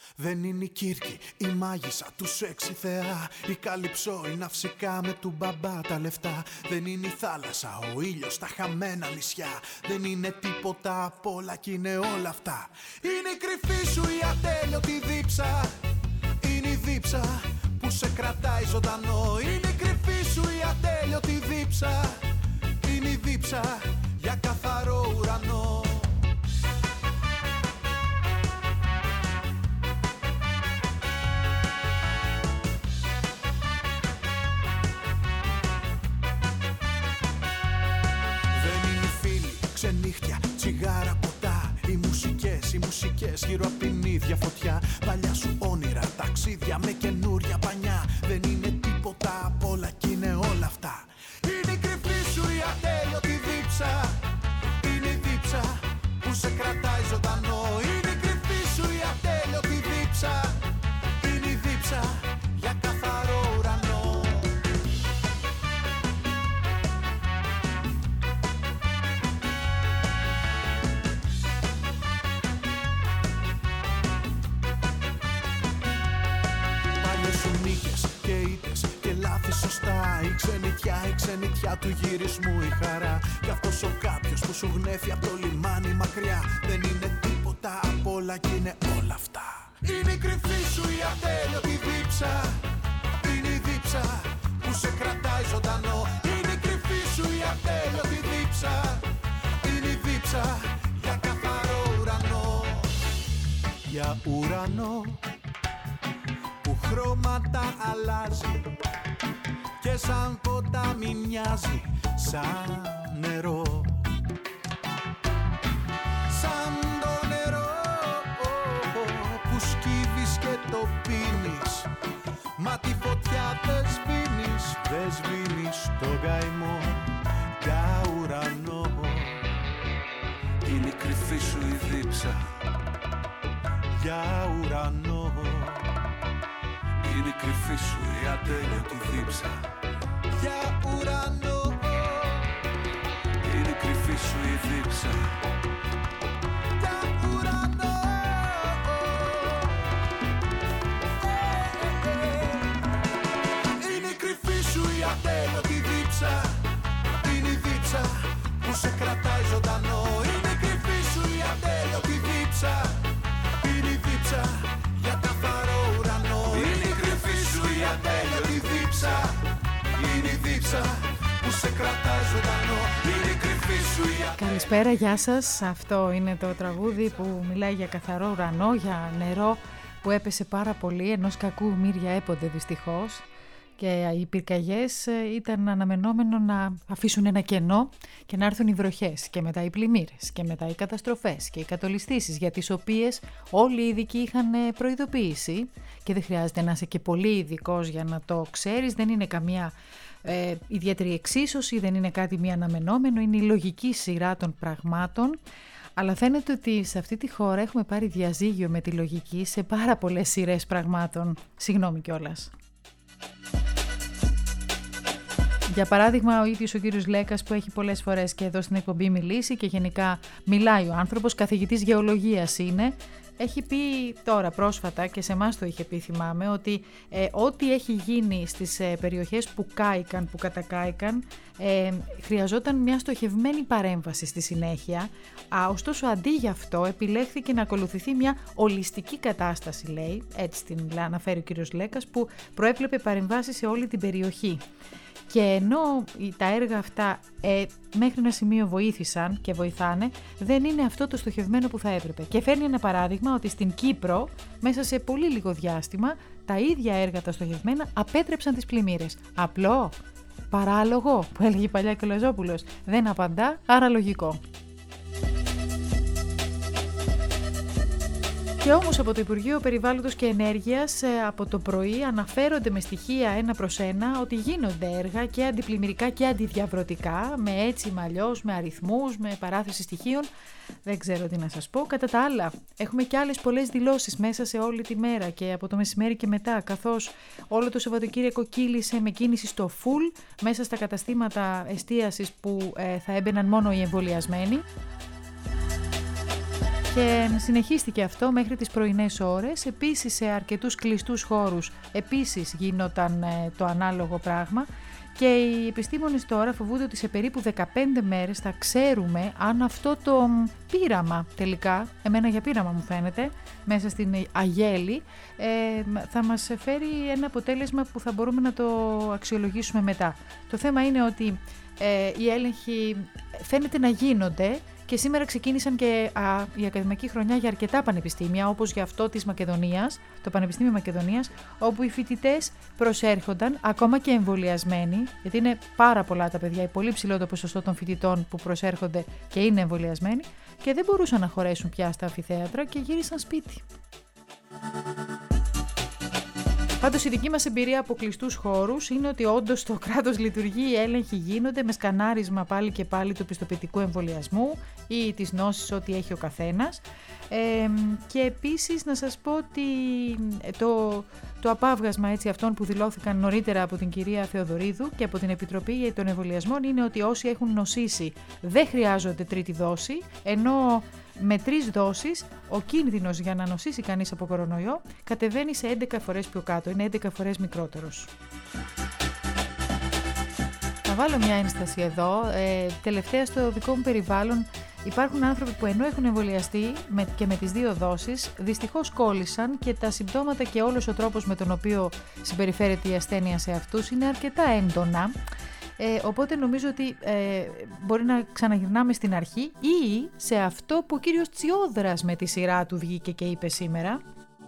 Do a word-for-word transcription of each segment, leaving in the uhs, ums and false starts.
Δεν είναι η Κύρκη, η μάγισσα του σεξι θεά. Η Καλυψό, η ναυσικά με του μπαμπά τα λεφτά. Δεν είναι η θάλασσα, ο ήλιος, τα χαμένα νησιά. Δεν είναι τίποτα απ' όλα κι είναι όλα αυτά. Είναι η κρυφή σου η ατέλειωτη δίψα. Είναι η δίψα που σε κρατάει ζωντανό. Είναι η κρυφή σου η ατέλειωτη δίψα. Είναι η δίψα για καθαρό ουρανό. Ξενύχτια, τσιγάρα, ποτά. Οι μουσικές, οι μουσικές γύρω απ' την ίδια φωτιά. Παλιά σου όνειρα, ταξίδια με καινούρια πανιά. Δεν είναι τίποτα απ' όλα κι είναι όλα αυτά. Είναι η κρυφή σου η ατέλειωτη δίψα. Είναι η δίψα που σε κρατάει ζωντανό. Είναι η κρυφή σου η ατέλειωτη δίψα. Είναι η δίψα για καθαρό ουρανό. Και ήττες και λάθη σωστά. Η ξενιτιά, η ξενιτιά του γυρισμού η χαρά. Κι αυτός ο κάποιος που σου γνέφει από το λιμάνι μακριά. Δεν είναι τίποτα απ' όλα κι είναι όλα αυτά. Είναι η κρυφή σου η ατέλειωτη δίψα. Είναι η δίψα που σε κρατάει ζωντανό. Είναι η κρυφή σου η ατέλειωτη δίψα. Είναι η δίψα για καθαρό ουρανό. Για ουρανό που χρώματα αλλάζει και σαν ποτάμι μοιάζει σαν νερό. Σαν το νερό που σκύβεις και το πίνεις, μα τη φωτιά δεν σβήνεις, δεν σβήνεις τον καημό για ουρανό. Είναι η κρυφή σου η δίψα για ουρανό. Είναι η κρυφή σου η ατέλειωτη δίψα για ουρανό. Είναι η κρυφή σου η δίψα για ουρανό. Είναι η κρυφή σου η ατέλειωτη δίψα. Είναι η δίψα που σε κρατάει ζωντανό. Είναι η κρυφή σου η ατέλειωτη δίψα. Είναι η δίψα για καθαρό ουρανό. Είναι η κρυφή σου η ατέλειωτη δίψα. Είναι η δίψα που σε κρατάει ζωντανό. Είναι η κρυφή σου η ατέλειωτη. Καλησπέρα, γεια σας. Αυτό είναι το τραγούδι που μιλάει για καθαρό ουρανό, για νερό που έπεσε πάρα πολύ, ενός κακού μύρια έπονται δυστυχώς. Και οι πυρκαγιές ήταν αναμενόμενο να αφήσουν ένα κενό και να έρθουν οι βροχές και μετά οι πλημμύρες και μετά οι καταστροφές και οι κατολιστήσεις, για τις οποίες όλοι οι ειδικοί είχαν προειδοποίηση και δεν χρειάζεται να είσαι και πολύ ειδικός για να το ξέρεις. Δεν είναι καμία ε, ιδιαίτερη εξίσωση, δεν είναι κάτι μη αναμενόμενο, είναι η λογική σειρά των πραγμάτων. Αλλά φαίνεται ότι σε αυτή τη χώρα έχουμε πάρει διαζύγιο με τη λογική σε πάρα πολλές σειρές πραγμάτων. Συγγνώμη κιόλας. Για παράδειγμα, ο ίδιος ο κύριος Λέκας, που έχει πολλές φορές και εδώ στην εκπομπή μιλήσει και γενικά μιλάει ο άνθρωπος, καθηγητής γεωλογίας είναι, έχει πει τώρα πρόσφατα και σε εμάς το είχε πει, θυμάμαι, ότι ε, ό,τι έχει γίνει στις ε, περιοχές που κάηκαν, που κατακάηκαν, ε, χρειαζόταν μια στοχευμένη παρέμβαση στη συνέχεια. Α, ωστόσο, αντί γι' αυτό επιλέχθηκε να ακολουθηθεί μια ολιστική κατάσταση, λέει, έτσι την αναφέρει ο κύριος Λέκας, που προέβλεπε παρεμβάσεις σε όλη την περιοχή. Και ενώ τα έργα αυτά ε, μέχρι ένα σημείο βοήθησαν και βοηθάνε, δεν είναι αυτό το στοχευμένο που θα έπρεπε. Και φέρνει ένα παράδειγμα ότι στην Κύπρο, μέσα σε πολύ λίγο διάστημα, τα ίδια έργα τα στοχευμένα απέτρεψαν τις πλημμύρες. Απλό, παράλογο, που έλεγε παλιά και ο Λαζόπουλος. Δεν απαντά, άρα λογικό. Και όμως από το Υπουργείο Περιβάλλοντος και Ενέργειας από το πρωί αναφέρονται με στοιχεία ένα προς ένα ότι γίνονται έργα και αντιπλημμυρικά και αντιδιαβρωτικά, με έτσι, με αλλιώς, με αριθμούς, με παράθεση στοιχείων. Δεν ξέρω τι να σας πω. Κατά τα άλλα, έχουμε και άλλες πολλές δηλώσεις μέσα σε όλη τη μέρα και από το μεσημέρι και μετά, καθώς όλο το Σαββατοκύριακο κύλησε με κίνηση στο full μέσα στα καταστήματα εστίασης που ε, θα έμπαιναν μόνο οι εμβολιασμένοι. Και συνεχίστηκε αυτό μέχρι τις πρωινές ώρες. Επίσης σε αρκετούς κλειστούς χώρους επίσης γινόταν το ανάλογο πράγμα. Και οι επιστήμονες τώρα φοβούνται ότι σε περίπου δεκαπέντε μέρες θα ξέρουμε αν αυτό το πείραμα τελικά, εμένα για πείραμα μου φαίνεται, μέσα στην Αγέλη, ε, θα μας φέρει ένα αποτέλεσμα που θα μπορούμε να το αξιολογήσουμε μετά. Το θέμα είναι ότι ε, οι έλεγχοι φαίνεται να γίνονται. Και σήμερα ξεκίνησαν και α, η ακαδημαϊκή χρονιά για αρκετά πανεπιστήμια, όπως για αυτό της Μακεδονίας, το Πανεπιστήμιο Μακεδονίας, όπου οι φοιτητές προσέρχονταν ακόμα και εμβολιασμένοι, γιατί είναι πάρα πολλά τα παιδιά, πολύ ψηλό το ποσοστό των φοιτητών που προσέρχονται και είναι εμβολιασμένοι, και δεν μπορούσαν να χωρέσουν πια στα αμφιθέατρα και γύρισαν σπίτι. Πάντως η δική μας εμπειρία από κλειστούς χώρους είναι ότι όντως το κράτος λειτουργεί, οι έλεγχοι γίνονται με σκανάρισμα πάλι και πάλι του πιστοποιητικού εμβολιασμού ή της νόσης ό,τι έχει ο καθένας. Ε, και επίσης να σας πω ότι το, το απάβγασμα έτσι, αυτών που δηλώθηκαν νωρίτερα από την κυρία Θεοδωρίδου και από την Επιτροπή των Εμβολιασμών είναι ότι όσοι έχουν νοσήσει δεν χρειάζονται τρίτη δόση, ενώ με τρεις δόσεις ο κίνδυνος για να νοσήσει κανείς από κορονοϊό κατεβαίνει σε έντεκα φορές πιο κάτω, είναι έντεκα φορές μικρότερος. Θα βάλω μια ένσταση εδώ. Ε, τελευταία στο δικό μου περιβάλλον υπάρχουν άνθρωποι που ενώ έχουν εμβολιαστεί με, και με τις δύο δόσεις, δυστυχώς κόλλησαν και τα συμπτώματα και όλος ο τρόπος με τον οποίο συμπεριφέρεται η ασθένεια σε αυτούς είναι αρκετά έντονα. Ε, οπότε νομίζω ότι ε, μπορεί να ξαναγυρνάμε στην αρχή ή σε αυτό που ο κύριος Τσιόδρας με τη σειρά του βγήκε και είπε σήμερα.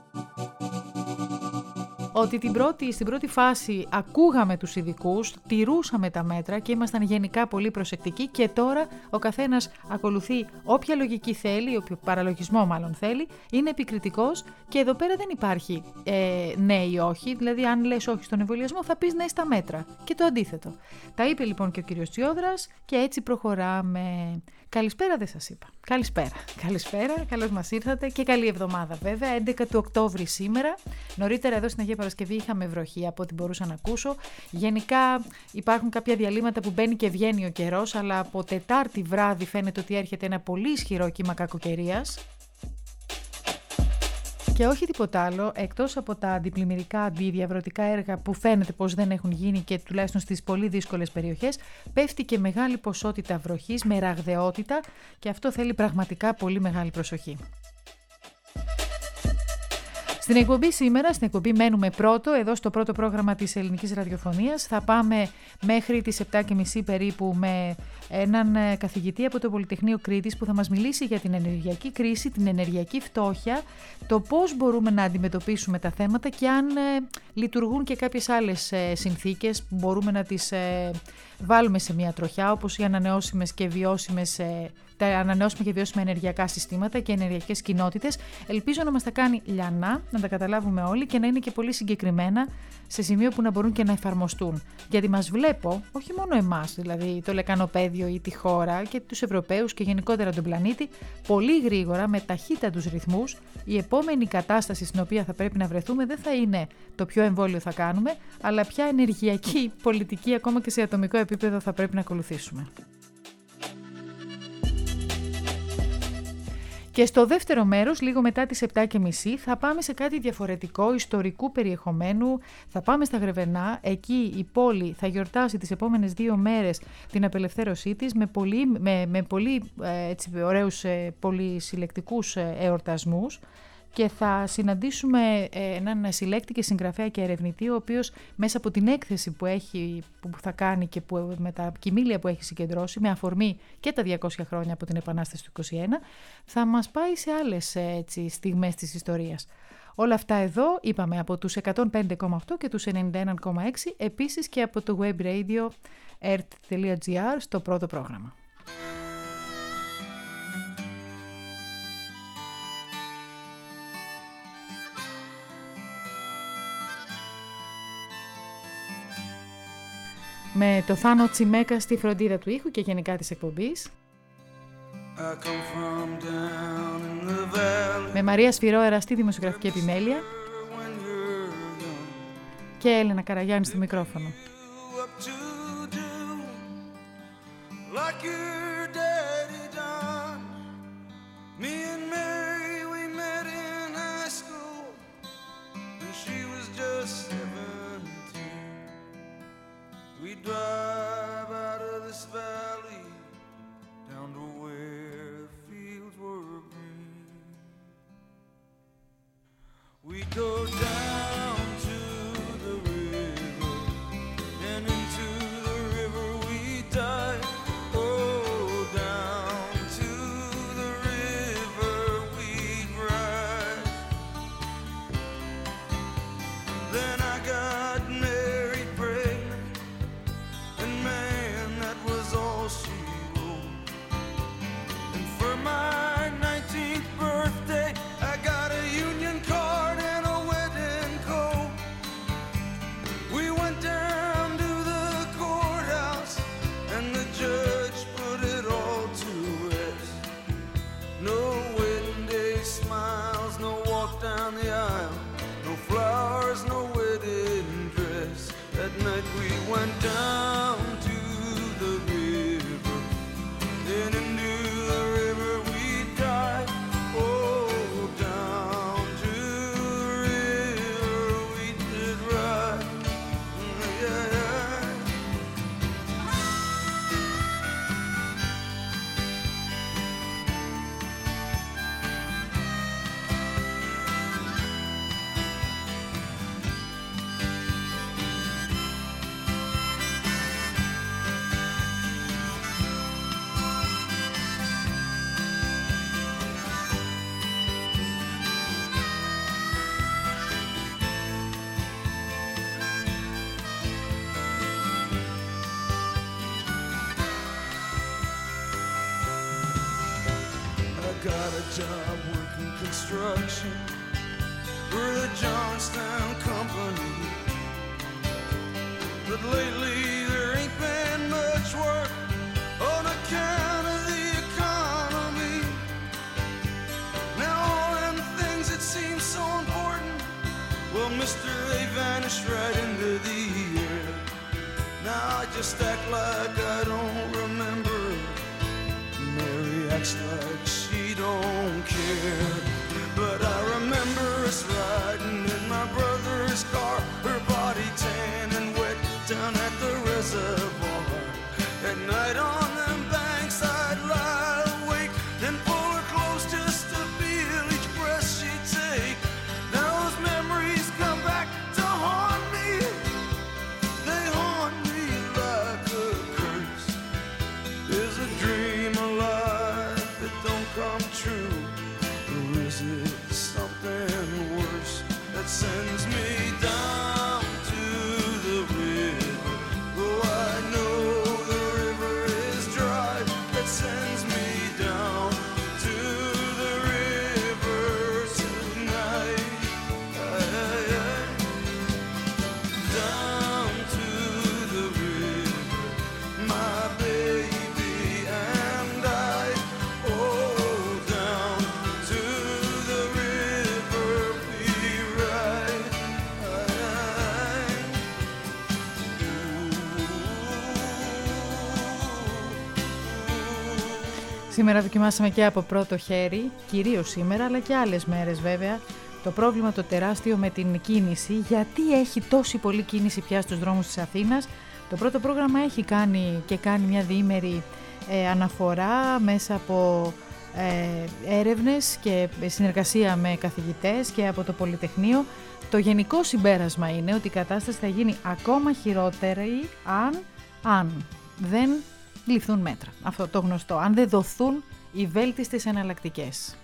Ότι την πρώτη, στην πρώτη φάση ακούγαμε τους ειδικούς, τηρούσαμε τα μέτρα και ήμασταν γενικά πολύ προσεκτικοί και τώρα ο καθένας ακολουθεί όποια λογική θέλει, όποιο παραλογισμό μάλλον θέλει, είναι επικριτικός και εδώ πέρα δεν υπάρχει ε, ναι ή όχι, δηλαδή αν λες όχι στον εμβολιασμό θα πεις ναι στα μέτρα και το αντίθετο. Τα είπε λοιπόν και ο κύριος Τσιόδρας και έτσι προχωράμε. Καλησπέρα δεν σας είπα. Καλησπέρα. Καλησπέρα, καλώς μας ήρθατε και καλή εβδομάδα βέβαια. έντεκα του Οκτώβρη σήμερα. Νωρίτερα εδώ στην Αγία Παρασκευή είχαμε βροχή από ό,τι μπορούσα να ακούσω. Γενικά υπάρχουν κάποια διαλύματα που μπαίνει και βγαίνει ο καιρός, αλλά από Τετάρτη βράδυ φαίνεται ότι έρχεται ένα πολύ ισχυρό κύμα κακοκαιρίας. Και όχι τίποτα άλλο, εκτός από τα αντιπλημμυρικά αντιδιαβρωτικά έργα που φαίνεται πως δεν έχουν γίνει και τουλάχιστον στις πολύ δύσκολες περιοχές, πέφτει και μεγάλη ποσότητα βροχής με ραγδαιότητα και αυτό θέλει πραγματικά πολύ μεγάλη προσοχή. Στην εκπομπή σήμερα, στην εκπομπή μένουμε πρώτο, εδώ στο πρώτο πρόγραμμα της ελληνικής ραδιοφωνίας. Θα πάμε μέχρι τις επτά και μισή περίπου με έναν καθηγητή από το Πολυτεχνείο Κρήτης που θα μας μιλήσει για την ενεργειακή κρίση, την ενεργειακή φτώχεια, το πώς μπορούμε να αντιμετωπίσουμε τα θέματα και αν ε, λειτουργούν και κάποιες άλλες ε, συνθήκες που μπορούμε να τις ε, βάλουμε σε μια τροχιά, όπως οι ανανεώσιμες και βιώσιμες ε, τα ανανεώσιμα και βιώσιμα ενεργειακά συστήματα και ενεργειακές κοινότητες. Ελπίζω να μας τα κάνει λιανά, να τα καταλάβουμε όλοι και να είναι και πολύ συγκεκριμένα σε σημείο που να μπορούν και να εφαρμοστούν. Γιατί μας βλέπω, όχι μόνο εμάς, δηλαδή το λεκανοπαίδιο ή τη χώρα και τους Ευρωπαίους και γενικότερα τον πλανήτη, πολύ γρήγορα, με ταχύτατους ρυθμούς, η επόμενη κατάσταση στην οποία θα πρέπει να βρεθούμε δεν θα είναι το ποιο εμβόλιο θα κάνουμε, αλλά ποια ενεργειακή πολιτική ακόμα και σε ατομικό επίπεδο θα πρέπει να ακολουθήσουμε. Και στο δεύτερο μέρος, λίγο μετά τις επτά και μισή, θα πάμε σε κάτι διαφορετικό, ιστορικού περιεχομένου. Θα πάμε στα Γρεβενά. Εκεί η πόλη θα γιορτάσει τις επόμενες δύο μέρες την απελευθέρωσή της με πολύ, με, με πολύ έτσι, ωραίους πολυσυλλεκτικούς εορτασμούς. Και θα συναντήσουμε έναν συλλέκτη και συγγραφέα και ερευνητή, ο οποίος μέσα από την έκθεση που, έχει, που θα κάνει και που, με τα κοιμήλια που έχει συγκεντρώσει, με αφορμή και τα διακόσια χρόνια από την Επανάσταση του είκοσι ένα, θα μας πάει σε άλλες έτσι, στιγμές της ιστορίας. Όλα αυτά εδώ, είπαμε, από τους εκατόν πέντε κόμμα οκτώ και τους ενενήντα ένα κόμμα έξι, επίσης και από το web radio ερτ τελεία τζι άρ στο πρώτο πρόγραμμα. Με το Θάνο Τσιμέκα στη φροντίδα του ήχου και γενικά της εκπομπής. Με Μαρία Σφυρόερα στη δημοσιογραφική επιμέλεια και Έλενα Καραγιάννη στο μικρόφωνο. Me and Mary We go down to the river, and into the river we dive. Oh, down to the river we ride. Then I got married, pregnant, and man, that was all she wrote. And for my nineteenth birthday, I got a union card and a wedding coat. We went down to the courthouse, and the judge put it all to rest. No wedding day smiles, no walk down the aisle, no flowers, no wedding dress. That night we went down to the river, then into the river we dive. Oh, down to the river we did ride. Yeah, yeah. I got a job working construction for the Johnstown Company, but lately there ain't been much work on account of the economy. Now all them things that seem so important, well, mister, they vanished right into the air. Now I just act like I don't remember. Mary acts like she don't care. But I remember us riding in my brother's car, her body tan and wet down at the reservoir. At night on them banks I'd lie awake and pull her close just to feel each breath she'd take. Now those memories come back to haunt me. They haunt me like a curse. Is a dream alive that don't come true? Or is it something worse that sends me down to the river? Oh, I know the river is dry. That sends me down to the river tonight. Aye, aye, aye. Down to the river, my baby and I. Oh, down to the river we ride. Aye. Σήμερα δοκιμάσαμε και από πρώτο χέρι, κυρίως σήμερα, αλλά και άλλες μέρες βέβαια, το πρόβλημα το τεράστιο με την κίνηση. Γιατί έχει τόση πολλή κίνηση πια στους δρόμους της Αθήνας? Το πρώτο πρόγραμμα έχει κάνει και κάνει μια διήμερη ε, αναφορά μέσα από ε, έρευνες και συνεργασία με καθηγητές και από το Πολυτεχνείο. Το γενικό συμπέρασμα είναι ότι η κατάσταση θα γίνει ακόμα χειρότερη αν, αν δεν ληφθούν μέτρα. Αυτό το γνωστό, αν δεν δοθούν οι βέλτιστες εναλλακτικές.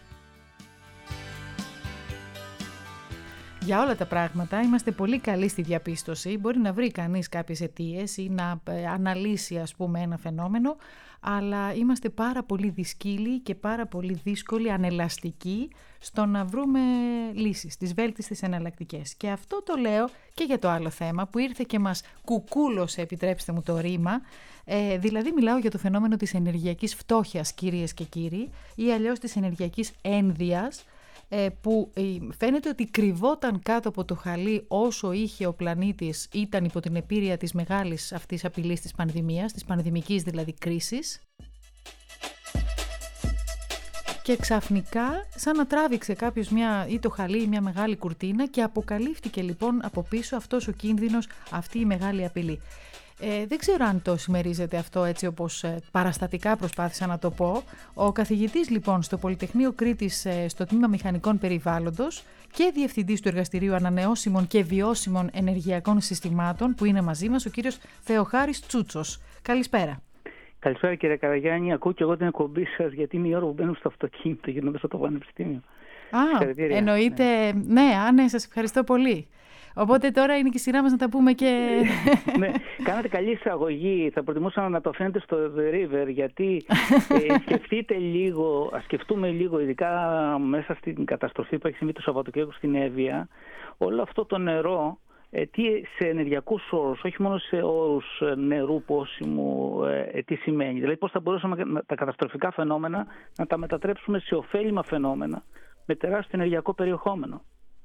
Για όλα τα πράγματα είμαστε πολύ καλοί στη διαπίστωση. Μπορεί να βρει κανείς κάποιες αιτίες ή να αναλύσει, ας πούμε, ένα φαινόμενο, αλλά είμαστε πάρα πολύ δυσκύλοι και πάρα πολύ δύσκολοι, ανελαστικοί στο να βρούμε λύσεις, τις βέλτιστες εναλλακτικές. Και αυτό το λέω και για το άλλο θέμα που ήρθε και μας κουκούλωσε, επιτρέψτε μου το ρήμα, ε, δηλαδή μιλάω για το φαινόμενο της ενεργειακής φτώχειας, κυρίες και κύριοι, ή αλλιώς της ενεργειακής ένδυας, που φαίνεται ότι κρυβόταν κάτω από το χαλί όσο είχε ο πλανήτης, ήταν υπό την επίρρεια της μεγάλης αυτής απειλής της πανδημίας, της πανδημικής δηλαδή κρίσης. και ξαφνικά σαν να τράβηξε κάποιος μια, ή το χαλί ή μια μεγάλη κουρτίνα και αποκαλύφθηκε λοιπόν από πίσω αυτός ο κίνδυνος, αυτή η μεγάλη απειλή. Ε, δεν ξέρω αν το συμμερίζεται αυτό έτσι όπως ε, παραστατικά προσπάθησα να το πω. Ο καθηγητής λοιπόν στο Πολυτεχνείο Κρήτης ε, στο Τμήμα Μηχανικών Περιβάλλοντος και διευθυντής του Εργαστηρίου Ανανεώσιμων και Βιώσιμων Ενεργειακών Συστημάτων που είναι μαζί μας, ο κύριος Θεοχάρης Τσούτσος. Καλησπέρα. Καλησπέρα κύριε Καραγιάννη. Ακούω και εγώ την εκπομπή σας, γιατί είναι η ώρα που μπαίνω στο αυτοκίνητο γυρνώντας από το Πανεπιστήμιο. Α, εννοείται. Ναι, ναι, α, ναι, σας ευχαριστώ πολύ. Οπότε τώρα είναι και η σειρά μας να τα πούμε και... Ναι, κάνατε καλή εισαγωγή. Θα προτιμούσα να το αφήνετε στο The River, γιατί ε, σκεφτείτε λίγο, ας σκεφτούμε λίγο, ειδικά μέσα στην καταστροφή που έχει συμβεί το Σαββατοκύριακο στην Εύβοια, όλο αυτό το νερό, ε, τι σε ενεργειακούς όρους, όχι μόνο σε όρους νερού πόσιμου, ε, τι σημαίνει. Δηλαδή πώς θα μπορούσαμε να, τα καταστροφικά φαινόμενα να τα μετατρέψουμε σε ωφέλιμα φαινόμενα με τεράστιο ενεργειακό περιεχόμενο.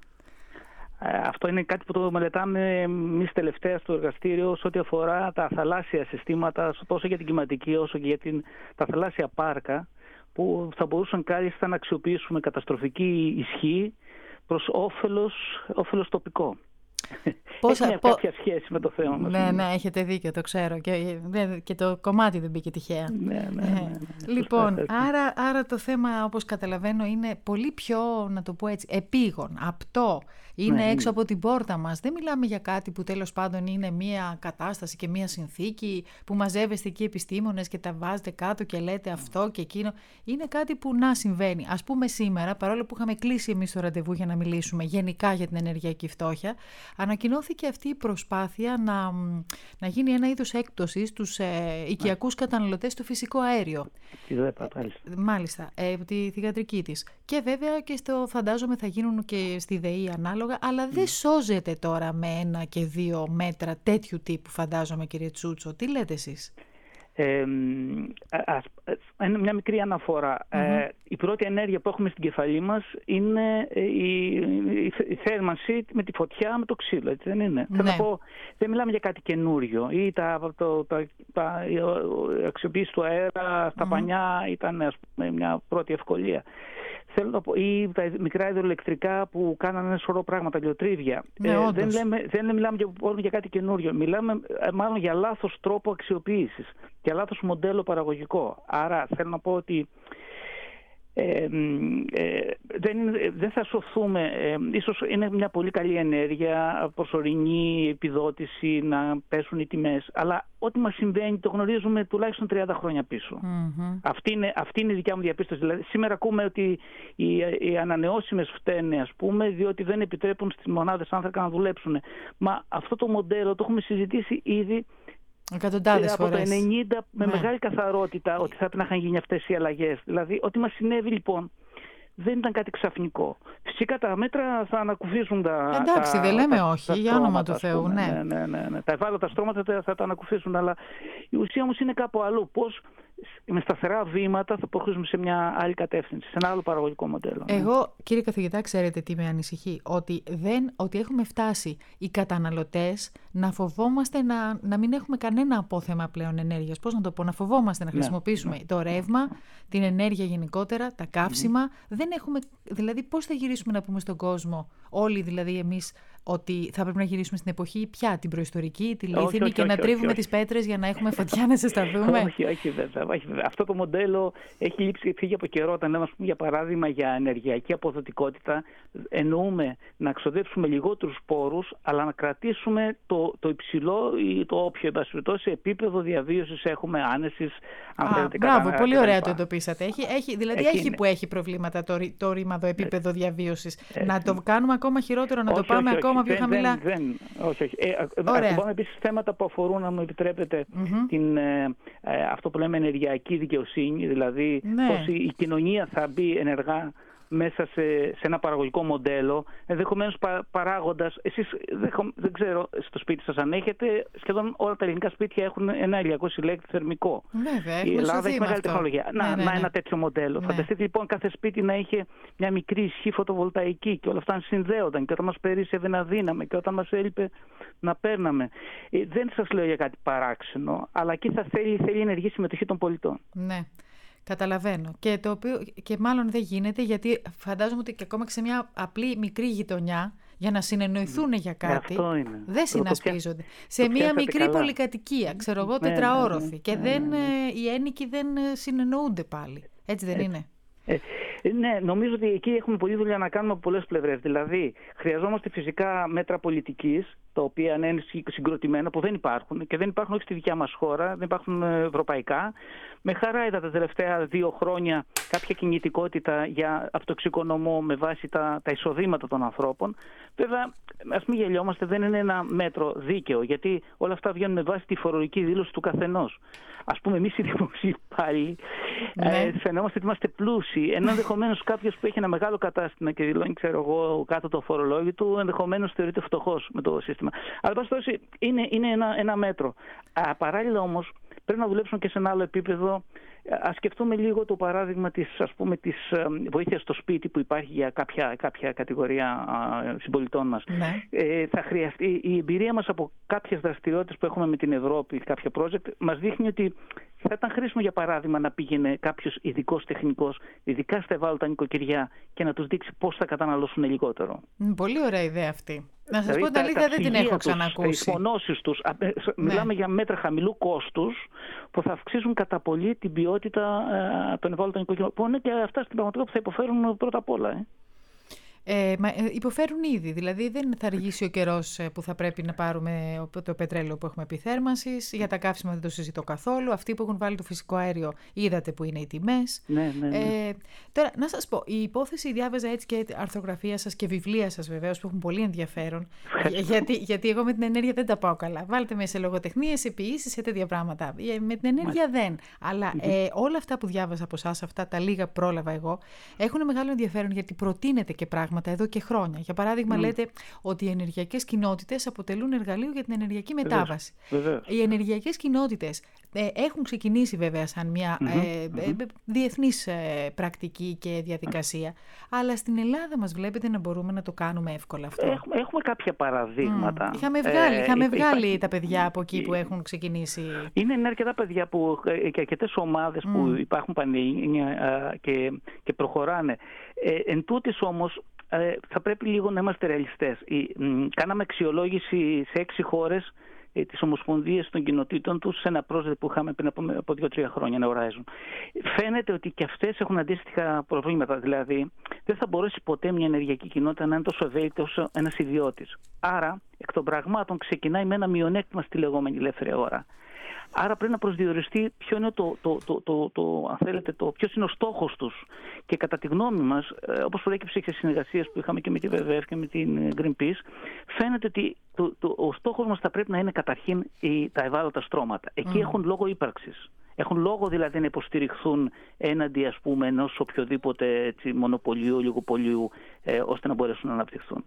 Αυτό είναι κάτι που το μελετάμε εμείς τελευταία στο εργαστήριο σε ό,τι αφορά τα θαλάσσια συστήματα, τόσο για την κλιματική όσο και για την, τα θαλάσσια πάρκα, που θα μπορούσαν κάλλιστα να αξιοποιήσουμε καταστροφική ισχύ προς όφελος, όφελος τοπικό. Πόσα, έχει μια πο... κάποια σχέση με το θέμα μας. Ναι, ναι, έχετε δίκιο, το ξέρω. Και, και το κομμάτι δεν μπήκε τυχαία. Ναι, ναι, ναι, ναι, ναι. Λοιπόν, άρα, άρα το θέμα, όπως καταλαβαίνω, είναι πολύ πιο, να το πω έτσι, επίγον, απτό. Είναι ναι, έξω είναι. από την πόρτα μας. Δεν μιλάμε για κάτι που τέλος πάντων είναι μια κατάσταση και μια συνθήκη που μαζεύεστε εκεί επιστήμονες και τα βάζετε κάτω και λέτε αυτό και εκείνο. Είναι κάτι που να συμβαίνει. Ας πούμε σήμερα, παρόλο που είχαμε κλείσει εμείς το ραντεβού για να μιλήσουμε γενικά για την ενεργειακή φτώχεια, ανακοινώθηκε αυτή η προσπάθεια να, να γίνει ένα είδος έκπτωση στους ε, οικιακούς καταναλωτές στο φυσικό αέριο. Τη ΔΕΠΑ, μάλιστα. Μάλιστα, ε, τη θυγατρική της. Και βέβαια και στο φαντάζομαι θα γίνουν και στη ΔΕΗ ανάλογα, αλλά δεν σώζεται τώρα με ένα και δύο μέτρα τέτοιου τύπου, φαντάζομαι, κύριε Τσούτσο. Τι λέτε εσείς? Ε, ας, είναι μια μικρή αναφορά. Mm-hmm. Ε, η πρώτη ενέργεια που έχουμε στην κεφαλή μας είναι η, η, η θέρμανση με τη φωτιά, με το ξύλο, έτσι δεν είναι? Ναι. Θέλω να πω, δεν μιλάμε για κάτι καινούριο. Ή τα, το, τα, τα, η αξιοποίηση του αέρα στα mm-hmm. πανιά ήταν, ας πούμε, μια πρώτη ευκολία. Θέλω να πω, ή τα μικρά υδροελεκτρικά που κάνανε ένα σωρό πράγματα, λιοτρίβια. Ναι, ε, δεν, λέμε, δεν μιλάμε για, για κάτι καινούριο. Μιλάμε μάλλον για λάθος τρόπο αξιοποίησης, για λάθος μοντέλο παραγωγικό. Άρα θέλω να πω ότι ε, ε, δεν, δεν θα σωθούμε. Ε, ίσως είναι μια πολύ καλή ενέργεια, προσωρινή επιδότηση, να πέσουν οι τιμές. Αλλά ό,τι μας συμβαίνει το γνωρίζουμε τουλάχιστον τριάντα χρόνια πίσω. Mm-hmm. Αυτή είναι, αυτή είναι η δικιά μου διαπίστωση. Δηλαδή, σήμερα ακούμε ότι οι, οι ανανεώσιμες φταίνε, ας πούμε, διότι δεν επιτρέπουν στις μονάδες άνθρακα να δουλέψουν. Μα αυτό το μοντέλο το έχουμε συζητήσει ήδη εκατοντάδες από φορές. το ενενήντα με ναι. μεγάλη καθαρότητα ότι θα πρέπει να είχαν γίνει αυτές οι αλλαγές. Δηλαδή, ό,τι μας συνέβη λοιπόν δεν ήταν κάτι ξαφνικό. Φυσικά τα μέτρα θα ανακουφίσουν τα. Εντάξει, τα, δεν λέμε τα, όχι, τα για όνομα του Θεού. Ναι. Ναι, ναι, ναι, ναι. Τα ευάλωτα στρώματα θα τα ανακουφίσουν, αλλά η ουσία όμως είναι κάπου αλλού. Πώς με σταθερά βήματα θα προχωρήσουμε σε μια άλλη κατεύθυνση, σε ένα άλλο παραγωγικό μοντέλο. Εγώ, ναι. κύριε καθηγητά, ξέρετε τι με ανησυχεί? Ότι, δεν, ότι έχουμε φτάσει οι καταναλωτές να φοβόμαστε να, να μην έχουμε κανένα απόθεμα πλέον ενέργειας. Πώς να το πω, να φοβόμαστε να χρησιμοποιήσουμε ναι. το ρεύμα, την ενέργεια γενικότερα, τα καύσιμα. Mm-hmm. Δεν έχουμε, δηλαδή, πώς θα γυρίσουμε να πούμε στον κόσμο, όλοι δηλαδή εμείς, ότι θα πρέπει να γυρίσουμε στην εποχή πια, την προϊστορική, τη λίθινη, όχι, όχι, και όχι, να όχι, τρίβουμε όχι, τις πέτρες για να έχουμε φωτιά να ζεσταθούμε? Όχι, όχι, βέβαια. Αυτό το μοντέλο έχει λείψει, φύγει από καιρό. Όταν λέμε, ας πούμε, για παράδειγμα, για ενεργειακή αποδοτικότητα, εννοούμε να ξοδέψουμε λιγότερους πόρους, αλλά να κρατήσουμε το, το υψηλό ή το όποιο σε επίπεδο διαβίωσης έχουμε, άνεσης, αν Α, θέλετε. Μπράβο, κατά, πολύ κατά, ωραία κατά. το εντοπίσατε. Έχει, έχει, δηλαδή έχει που έχει προβλήματα το, το ρήμαδο επίπεδο έτσι, διαβίωσης. Έτσι. Να το κάνουμε ακόμα χειρότερο, να όχι, το πάμε όχι, ακόμα όχι, πιο δεν, χαμηλά. Δεν, δεν, όχι, όχι. Ε, ας πούμε επίσης θέματα που αφορούν, αν μου επιτρέπετε, mm-hmm. την, ε, ε, αυτό που λέμε ενεργειακή δικαιοσύνη, δηλαδή ναι. πώς η, η κοινωνία θα μπει ενεργά μέσα σε, σε ένα παραγωγικό μοντέλο, ενδεχομένως πα, παράγοντας, εσείς δεν, δεν ξέρω στο σπίτι σας αν έχετε, σχεδόν όλα τα ελληνικά σπίτια έχουν ένα ηλιακό συλλέκτη θερμικό. Βέβαια, η Ελλάδα έχει μεγάλη αυτό. τεχνολογία. Ναι, να, ναι, να ναι. ένα τέτοιο μοντέλο. Ναι. Φανταστείτε λοιπόν κάθε σπίτι να είχε μια μικρή ισχύ φωτοβολταϊκή και όλα αυτά να συνδέονταν και όταν μας περίσσευε να δίναμε και όταν μας έλειπε να παίρναμε. Ε, δεν σας λέω για κάτι παράξενο, αλλά εκεί θα θέλει, θέλει ενεργή συμμετοχή των πολιτών. Ναι. Καταλαβαίνω. Και, το οποίο, και μάλλον δεν γίνεται, γιατί φαντάζομαι ότι και ακόμα και σε μια απλή μικρή γειτονιά, για να συνεννοηθούν για κάτι, δεν συνασπίζονται. Σε μια μικρή καλά. πολυκατοικία, ξέρω εγώ, τετραόροφη. Ναι, ναι, και δεν, ναι, ναι. οι ένοικοι δεν συνεννοούνται πάλι. Έτσι δεν είναι? Ε, ναι, νομίζω ότι εκεί έχουμε πολλή δουλειά να κάνουμε από πολλές πλευρές. Δηλαδή, χρειαζόμαστε φυσικά μέτρα πολιτικής, τα οποία είναι συγκροτημένα, που δεν υπάρχουν και δεν υπάρχουν όχι στη δικιά μας χώρα, δεν υπάρχουν ευρωπαϊκά. Με χαρά είδα τα τελευταία δύο χρόνια κάποια κινητικότητα για αυτοεξοικονομό με βάση τα, τα εισοδήματα των ανθρώπων. Βέβαια, ας μην γελιόμαστε, δεν είναι ένα μέτρο δίκαιο, γιατί όλα αυτά βγαίνουν με βάση τη φορολογική δήλωση του καθενός. Ας πούμε, εμείς οι δημοσίοι πάλι ναι. ε, φαινόμαστε ότι είμαστε πλούσιοι, ενώ ενδεχομένως κάποιος που έχει ένα μεγάλο κατάστημα και δηλώνει, ξέρω εγώ, κάτω το φορολόγιο του, ενδεχομένως θεωρείται φτωχός με το σύστημα. Αλλά πάση περιπτώσει είναι, είναι ένα, ένα μέτρο. Α, παράλληλα όμως πρέπει να δουλέψουμε και σε ένα άλλο επίπεδο. Ας σκεφτούμε λίγο το παράδειγμα της, ας πούμε, της βοήθειας στο σπίτι που υπάρχει για κάποια, κάποια κατηγορία α, συμπολιτών μας. Ναι. Ε, θα χρειαστεί, η εμπειρία μας από κάποιες δραστηριότητες που έχουμε με την Ευρώπη, κάποια project, μας δείχνει ότι θα ήταν χρήσιμο, για παράδειγμα, να πήγαινε κάποιος ειδικός τεχνικός, ειδικά στα ευάλωτα νοικοκυριά, και να τους δείξει πώς θα καταναλώσουν λιγότερο. Πολύ ωραία ιδέα αυτή. Να σας δηλαδή, πω την αλήθεια, δεν την έχω ξανακούσει. Οι φωνώσεις τους, ναι. μιλάμε για μέτρα χαμηλού κόστους που θα αυξήσουν κατά πολύ την ποιότητα ε, των ευάλωτων νοικοκυριών, που είναι και αυτά στην πραγματικότητα που θα υποφέρουν πρώτα απ' όλα. Ε. Ε, μα, ε, υποφέρουν ήδη, δηλαδή δεν θα αργήσει ο καιρός που θα πρέπει να πάρουμε το πετρέλαιο που έχουμε επιθέρμανσης. Για τα καύσιμα δεν το συζητώ καθόλου. Αυτοί που έχουν βάλει το φυσικό αέριο, είδατε που είναι οι τιμές. Ναι, ναι, ναι. Ε, τώρα, να σας πω, η υπόθεση, διάβαζα έτσι και αρθρογραφία σας και βιβλία σας βεβαίως, που έχουν πολύ ενδιαφέρον. γιατί, γιατί εγώ με την ενέργεια δεν τα πάω καλά. Βάλτε με σε λογοτεχνίες, σε ποιήσεις, σε τέτοια πράγματα. Με την ενέργεια δεν. Αλλά ε, όλα αυτά που διάβαζα από εσάς, αυτά τα λίγα πρόλαβα εγώ, έχουν μεγάλο ενδιαφέρον, γιατί προτείνεται και πράγματα εδώ και χρόνια. Για παράδειγμα, mm. λέτε ότι οι ενεργειακές κοινότητες αποτελούν εργαλείο για την ενεργειακή μετάβαση. Βεβαίως. Οι ενεργειακές κοινότητες ε, έχουν ξεκινήσει βέβαια σαν μια mm-hmm. ε, ε, ε, διεθνής ε, πρακτική και διαδικασία, αλλά στην Ελλάδα μας βλέπετε να μπορούμε να το κάνουμε εύκολα αυτό. Έχουμε, έχουμε κάποια παραδείγματα. Mm. Είχαμε βγάλει, ε, είχαμε βγάλει υπάρχει... τα παιδιά από εκεί που έχουν ξεκινήσει. Είναι, είναι αρκετά παιδιά που, και αρκετές ομάδες mm. που υπάρχουν πανελλήνια και, και προχωράνε. Ε, εν τούτης όμως, θα πρέπει λίγο να είμαστε ρεαλιστές. Κάναμε αξιολόγηση σε έξι χώρες ε, τις ομοσπονδίες των κοινοτήτων τους σε ένα project που είχαμε πριν από, από δύο-τρία χρόνια, ένα Horizon. Φαίνεται ότι και αυτές έχουν αντίστοιχα προβλήματα. Δηλαδή, δεν θα μπορέσει ποτέ μια ενεργειακή κοινότητα να είναι τόσο ευέλικτη όσο ένας ιδιώτης. Άρα, εκ των πραγμάτων ξεκινάει με ένα μειονέκτημα στη λεγόμενη ελεύθερη αγορά. Άρα πρέπει να προσδιοριστεί ποιο είναι το, το, το, το, το, αν θέλετε, το, ποιος είναι ο στόχος τους. Και κατά τη γνώμη μας, όπως προέκυψε και σε συνεργασίες που είχαμε και με τη βι βι εφ και με την Greenpeace, φαίνεται ότι το, το, ο στόχος μας θα πρέπει να είναι καταρχήν οι, τα ευάλωτα στρώματα. Εκεί mm. έχουν λόγο ύπαρξης. Έχουν λόγο δηλαδή να υποστηριχθούν έναντι, ας πούμε, ενός οποιοδήποτε έτσι, μονοπωλίου, λιγοπωλίου, ε, ώστε να μπορέσουν να αναπτυχθούν.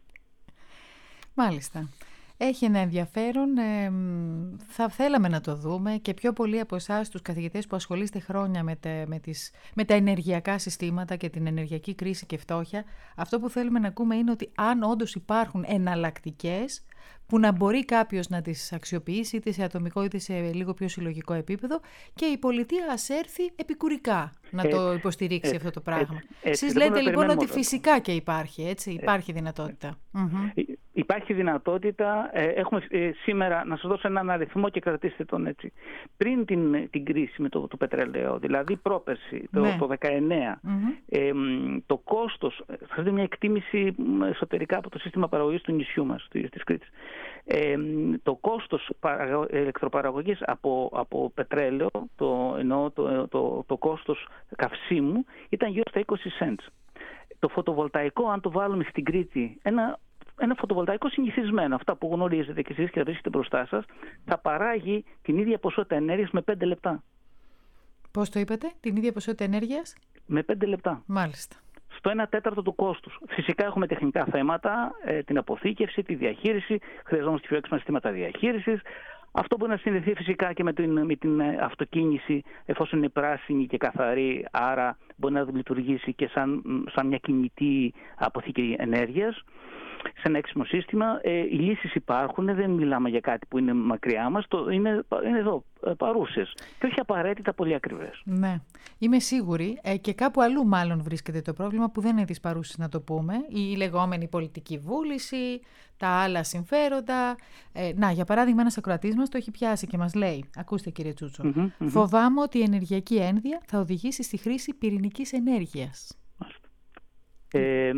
Μάλιστα. Έχει ένα ενδιαφέρον, ε, θα θέλαμε να το δούμε, και πιο πολλοί από εσάς τους καθηγητές που ασχολείστε χρόνια με τα, με, τις, με τα ενεργειακά συστήματα και την ενεργειακή κρίση και φτώχεια. Αυτό που θέλουμε να ακούμε είναι ότι αν όντως υπάρχουν εναλλακτικές που να μπορεί κάποιος να τις αξιοποιήσει, είτε σε ατομικό είτε σε λίγο πιο συλλογικό επίπεδο, και η πολιτεία ας έρθει επικουρικά να ε, το υποστηρίξει ε, αυτό το πράγμα. Ε, ε, Εσείς ε, λέτε λοιπόν ότι φυσικά και υπάρχει, έτσι, υπάρχει ε, δυνατότητα. Ε, mm-hmm. Υπάρχει δυνατότητα. Έχουμε σήμερα, να σας δώσω έναν αριθμό και κρατήστε τον έτσι. Πριν την, την κρίση με το, το πετρέλαιο, δηλαδή πρόπερση, το, ναι. το δεκαεννέα, mm-hmm. ε, το κόστος, θα δείτε μια εκτίμηση εσωτερικά από το σύστημα παραγωγής του νησιού μας, της Κρήτης. Ε, το κόστος ηλεκτροπαραγωγής από, από πετρέλαιο, το, ενώ το, το, το κόστος καυσίμου, ήταν γύρω στα είκοσι cents. Το φωτοβολταϊκό, αν το βάλουμε στην Κρήτη, ένα Ένα φωτοβολταϊκό συνηθισμένο, αυτά που γνωρίζετε και εσείς και βρίσκετε μπροστά σας, θα παράγει την ίδια ποσότητα ενέργειας με πέντε λεπτά. Πώς το είπατε, την ίδια ποσότητα ενέργειας? Με πέντε λεπτά. Μάλιστα. Στο ένα τέταρτο του κόστους. Φυσικά έχουμε τεχνικά θέματα, ε, την αποθήκευση, τη διαχείριση, χρειαζόμαστε πιο έξυπνα συστήματα διαχείρισης. Αυτό μπορεί να συνδεθεί φυσικά και με την, με την αυτοκίνηση, εφόσον είναι πράσινη και καθαρή, άρα μπορεί να λειτουργήσει και σαν, σαν μια κινητή αποθήκη ενέργειας. σε ένα έξυπνο σύστημα. Ε, οι λύσεις υπάρχουν, δεν μιλάμε για κάτι που είναι μακριά μας, το, είναι, είναι εδώ, παρούσες και όχι απαραίτητα πολύ ακριβές. Ναι, είμαι σίγουρη ε, και κάπου αλλού μάλλον βρίσκεται το πρόβλημα που δεν είναι της παρούσης, να το πούμε, η λεγόμενη πολιτική βούληση, τα άλλα συμφέροντα. Ε, να, για παράδειγμα, ένας ακροατής μας το έχει πιάσει και μας λέει, ακούστε κύριε Τσούτσο, mm-hmm, mm-hmm. φοβάμαι ότι η ενεργειακή ένδυα θα οδηγήσει στη χρήση πυρηνικής ενέργειας. Ε,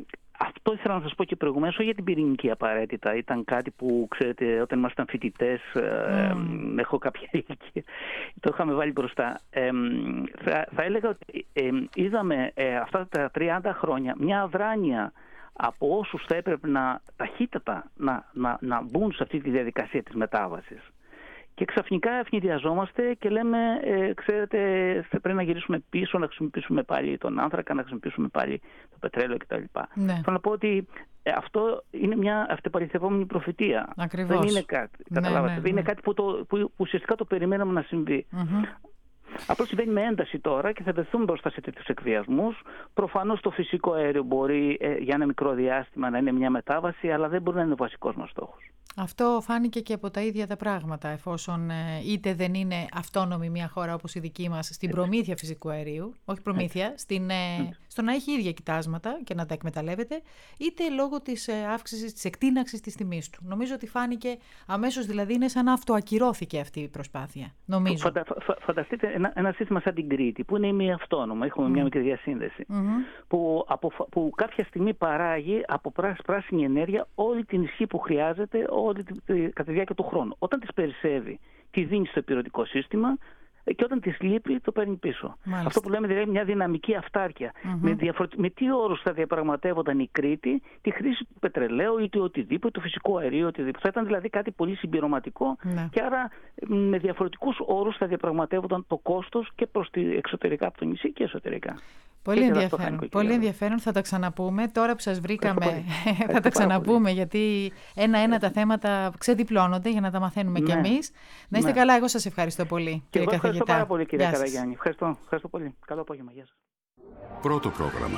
αυτό ήθελα να σας πω και προηγουμένως, όχι για την πυρηνική απαραίτητα. Ήταν κάτι που, ξέρετε, όταν ήμασταν φοιτητές, mm. ε, έχω κάποια ηλικία, το είχαμε βάλει μπροστά. Ε, θα, θα έλεγα ότι ε, είδαμε ε, αυτά τα τριάντα χρόνια μια αδράνεια από όσους θα έπρεπε να ταχύτατα να, να, να μπουν σε αυτή τη διαδικασία της μετάβασης. Και ξαφνικά ευνηδιαζόμαστε και λέμε, ε, ξέρετε, πρέπει να γυρίσουμε πίσω, να χρησιμοποιήσουμε πάλι τον άνθρακα, να χρησιμοποιήσουμε πάλι το πετρέλαιο κτλ. Ναι. Θέλω να πω ότι ε, αυτό είναι μια αυτεπαληθευόμενη προφητεία. Ακριβώς. Δεν είναι κάτι, καταλάβατε, ναι, ναι, ναι. Δεν είναι κάτι που, το, που, που ουσιαστικά το περιμέναμε να συμβεί. Mm-hmm. Απλώς συμβαίνει με ένταση τώρα και θα βρεθούμε μπροστά σε τέτοιους εκβιασμούς. Προφανώς το φυσικό αέριο μπορεί ε, για ένα μικρό διάστημα να είναι μια μετάβαση, αλλά δεν μπορεί να είναι ο βασικός μας στόχος. Αυτό φάνηκε και από τα ίδια τα πράγματα, εφόσον ε, είτε δεν είναι αυτόνομη μια χώρα όπως η δική μας στην προμήθεια φυσικού αερίου, όχι προμήθεια, στην, ε, στο να έχει ίδια κοιτάσματα και να τα εκμεταλλεύεται, είτε λόγω της ε, αύξησης, της εκτείναξης της τιμής του. Νομίζω ότι φάνηκε αμέσως, δηλαδή είναι σαν να αυτοακυρώθηκε αυτή η προσπάθεια. Νομίζω. Φαντα, φα, φανταστείτε ένα, ένα σύστημα σαν την Κρήτη, που είναι ημιαυτόνομο, έχουμε mm. μια μικρή διασύνδεση, mm-hmm. που, από, που κάποια στιγμή παράγει από πράσινη ενέργεια όλη την ισχύ που χρειάζεται, όλη τη, τη, κατά τη διάρκεια του χρόνου. Όταν τις περισσεύει, τη δίνει στο υπηρετικό σύστημα και όταν της λείπει το παίρνει πίσω. Μάλιστα. Αυτό που λέμε δηλαδή μια δυναμική αυτάρκεια. Mm-hmm. Με, διαφορε... με τι όρους θα διαπραγματεύονταν η Κρήτη τη χρήση του πετρελαίου ή του οτιδήποτε, του φυσικού αερίου, οτιδήποτε. Θα ήταν δηλαδή κάτι πολύ συμπληρωματικό mm-hmm. και άρα με διαφορετικούς όρους θα διαπραγματεύονταν το κόστος και προς τη εξωτερικά από το νησί και εσωτερικά. Πολύ ενδιαφέρον. Πολύ ενδιαφέρον. Θα τα ξαναπούμε. Τώρα που σας βρήκαμε θα τα ξαναπούμε, γιατί ένα-ένα τα θέματα ξεδιπλώνονται για να τα μαθαίνουμε ναι. κι εμείς. Να είστε ναι. καλά. Εγώ σας ευχαριστώ πολύ, και κύριε καθηγητά. Ευχαριστώ πάρα πολύ, κύριε Καραγιάννη. Ευχαριστώ. Ευχαριστώ πολύ. Καλό απόγευμα. Γεια σας. Πρώτο πρόγραμμα.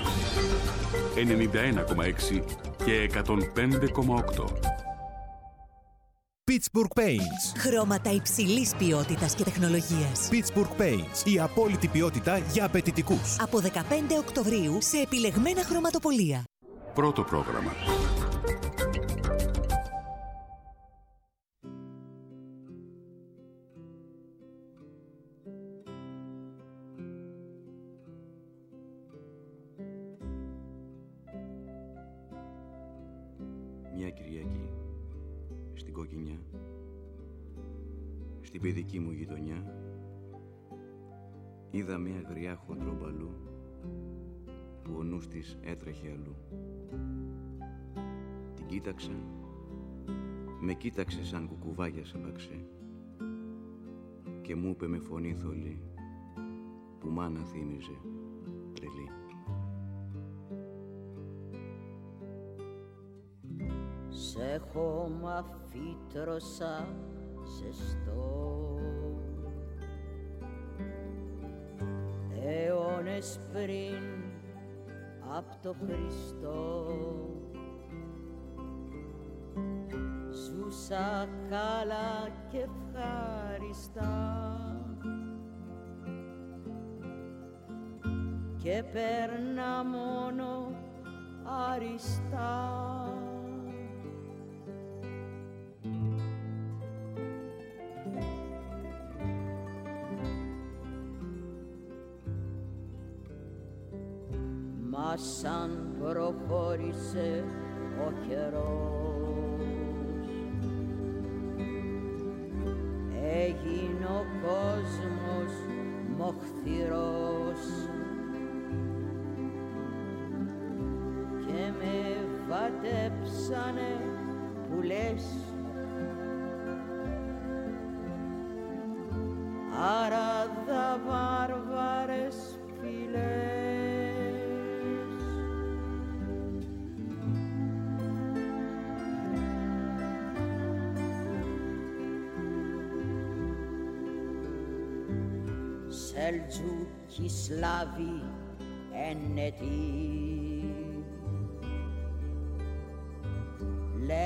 ενενήντα ένα κόμμα έξι και εκατόν πέντε κόμμα οκτώ. Pittsburgh Paints. Χρώματα υψηλής ποιότητας και τεχνολογίας. Pittsburgh Paints. Η απόλυτη ποιότητα για απαιτητικούς. Από δεκαπέντε Οκτωβρίου σε επιλεγμένα χρωματοπωλεία. Πρώτο πρόγραμμα. Μια Κυριακή στην Κοκκινιά, στην παιδική μου γειτονιά, είδα μια γριά χοντρομπαλού που ο νους της έτρεχε αλλού. Την κοίταξα, με κοίταξε σαν κουκουβάγια σε μπαξέ και μου είπε με φωνή θολή που μάνα θύμιζε τρελή. Σε χώμα φύτρωσα ζεστό, αιώνες πριν απ' το Χριστό. Ζούσα καλά και ευχάριστα και παίρνα μόνο αριστά. Μα σαν προχώρησε ο καιρός, έγινε ο κόσμος μοχθηρός και με βατέψανε πουλές, άραδα βάρβαρες φυλές. Σελτζούκοι Σλάβοι ένετοι,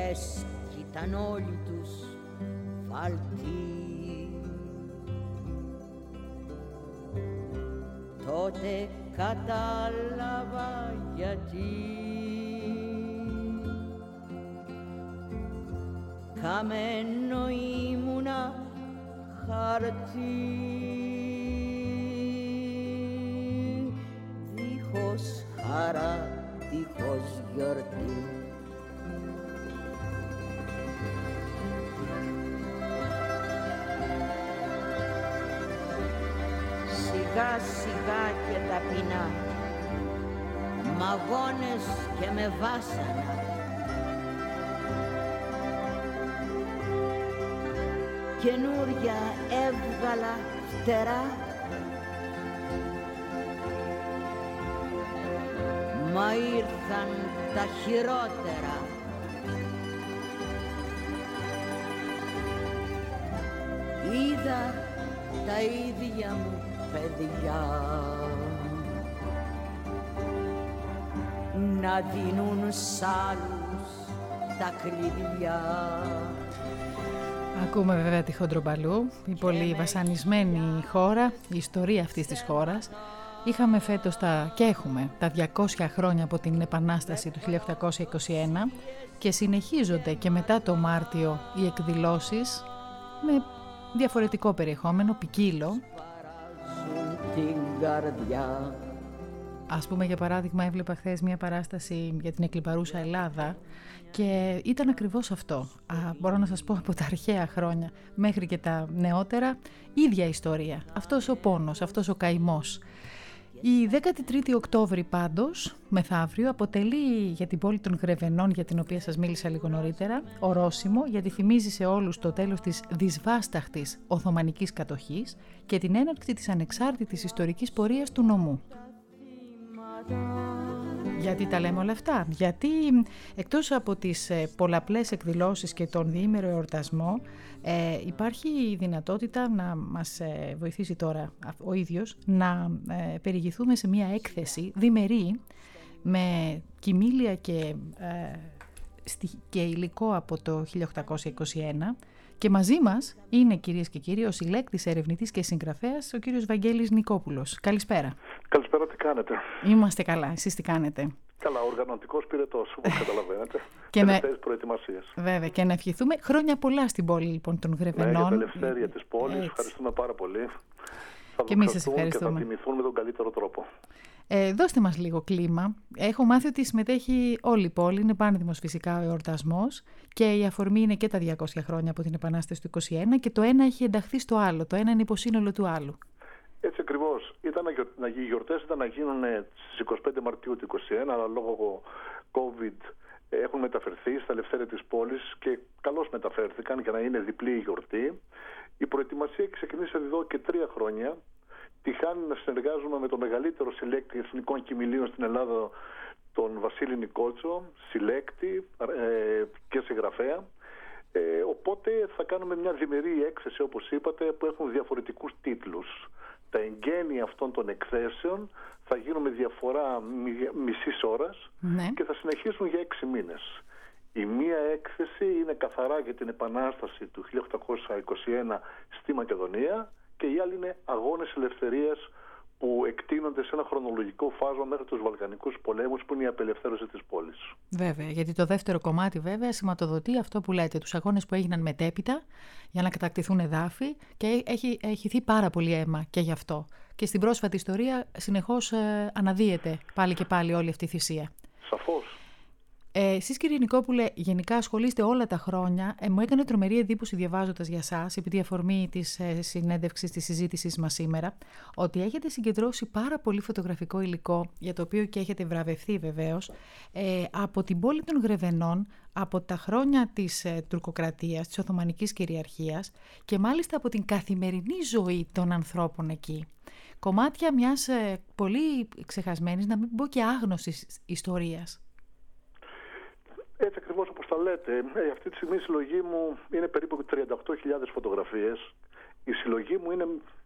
λες κι ήταν όλοι τους φαλτοί. Τότε κατάλαβα γιατί καμένο ήμουνα χαρτί, δίχως χαρά, δίχως γιορτή. Σιγά σιγά και ταπεινά, μαγώνες και με βάσανα, καινούρια έβγαλα φτερά, μα ήρθαν τα χειρότερα. Είδα τα ίδια μου παιδιά να δίνουν σ' άλλους τα κλειδιά. Ακούμε βέβαια τη Χοντρομπαλού, η πολύ βασανισμένη χώρα, η ιστορία αυτής της χώρας. Είχαμε φέτος τα, και έχουμε τα διακόσια χρόνια από την Επανάσταση του χίλια οκτακόσια είκοσι ένα και συνεχίζονται και μετά το Μάρτιο οι εκδηλώσεις με διαφορετικό περιεχόμενο, ποικίλο. Ας πούμε, για παράδειγμα, έβλεπα χθες μια παράσταση για την εκλιπαρούσα Ελλάδα και ήταν ακριβώς αυτό. Α, μπορώ να σας πω από τα αρχαία χρόνια μέχρι και τα νεότερα, ίδια ιστορία. Αυτός ο πόνος, αυτός ο καημός. Η δέκατη τρίτη Οκτώβρη πάντως, μεθαύριο, αποτελεί για την πόλη των Γρεβενών, για την οποία σας μίλησα λίγο νωρίτερα, ορόσημο, γιατί θυμίζει σε όλους το τέλος της δυσβάσταχτης Οθωμανικής κατοχής και την έναρξη της ανεξάρτητης ιστορικής πορείας του νομού. Γιατί τα λέμε όλα αυτά? Γιατί εκτός από τις πολλαπλές εκδηλώσεις και τον διήμερο εορτασμό, ε, υπάρχει η δυνατότητα να μας ε, βοηθήσει τώρα ο ίδιος να ε, περιηγηθούμε σε μια έκθεση διμερή με κοιμήλια και, ε, και υλικό από το χίλια οκτακόσια είκοσι ένα. Και μαζί μας είναι, κυρίες και κύριοι, ο συλλέκτης, ερευνητής και συγγραφέας, ο κύριος Βαγγέλης Νικόπουλος. Καλησπέρα. Καλησπέρα, τι κάνετε? Είμαστε καλά, εσείς τι κάνετε? Καλά, οργανωτικός πυρετός, όπως καταλαβαίνετε. Και τελευταίες με... προετοιμασίες. Βέβαια, και να ευχηθούμε χρόνια πολλά στην πόλη λοιπόν των Γρεβενών. Ναι, για την ελευθερία της πόλης. Έτσι. Ευχαριστούμε πάρα πολύ. Θα και εμείς σας ευχαριστούμε. Και θα τιμηθούν με τον καλύτερο τρόπο. Ε, δώστε μας λίγο κλίμα. Έχω μάθει ότι συμμετέχει όλη η πόλη, είναι πάνδημος φυσικά ο εορτασμός και η αφορμή είναι και τα διακόσια χρόνια από την Επανάσταση του είκοσι ένα και το ένα έχει ενταχθεί στο άλλο, το ένα είναι υποσύνολο του άλλου. Έτσι ακριβώς. Ήταν να, οι γιορτές ήταν να γίνουν στις είκοσι πέντε Μαρτίου του είκοσι ένα, αλλά λόγω COVID έχουν μεταφερθεί στα ελευθέρια της πόλης και καλώς μεταφέρθηκαν για να είναι διπλή η γιορτή. Η προετοιμασία έχει ξεκινήσει εδώ και τρία χρόνια. Τυχάνει να συνεργάζομαι με το μεγαλύτερο συλλέκτη εθνικών κοιμηλίων στην Ελλάδα, τον Βασίλη Νικότσο, συλλέκτη ε, και συγγραφέα. Ε, οπότε θα κάνουμε μια διμερή έκθεση, όπως είπατε, που έχουν διαφορετικούς τίτλους. Τα εγγένεια αυτών των εκθέσεων θα γίνουν με διαφορά μισής ώρας, ναι, και θα συνεχίσουν για έξι μήνες. Η μία έκθεση είναι καθαρά για την Επανάσταση του χίλια οκτακόσια είκοσι ένα στη Μακεδονία και η άλλη είναι αγώνες ελευθερίας που εκτείνονται σε ένα χρονολογικό φάσμα μέχρι τους Βαλκανικούς πολέμους, που είναι η απελευθέρωση της πόλης. Βέβαια, γιατί το δεύτερο κομμάτι βέβαια σηματοδοτεί αυτό που λέτε, τους αγώνες που έγιναν μετέπειτα για να κατακτηθούν εδάφη και έχει εχηθεί πάρα πολύ αίμα και γι' αυτό. Και στην πρόσφατη ιστορία συνεχώς ε, αναδύεται πάλι και πάλι όλη αυτή η θυσία. Σαφώς. Ε, εσείς, κύριε Νικόπουλε, γενικά ασχολείστε όλα τα χρόνια. Ε, μου έκανε τρομερή εντύπωση διαβάζοντας για σας, επί τη αφορμή της ε, συνέντευξης, της συζήτησής μας σήμερα, ότι έχετε συγκεντρώσει πάρα πολύ φωτογραφικό υλικό, για το οποίο και έχετε βραβευτεί βεβαίως, ε, από την πόλη των Γρεβενών, από τα χρόνια της ε, τουρκοκρατίας, της Οθωμανικής κυριαρχίας και μάλιστα από την καθημερινή ζωή των ανθρώπων εκεί. Κομμάτια μιας ε, πολύ ξεχασμένης, να μην πω και άγνωσης ιστορίας. Έτσι ακριβώς όπως τα λέτε. Ε, αυτή τη στιγμή η συλλογή μου είναι περίπου τριάντα οκτώ χιλιάδες φωτογραφίες. Η συλλογή μου είναι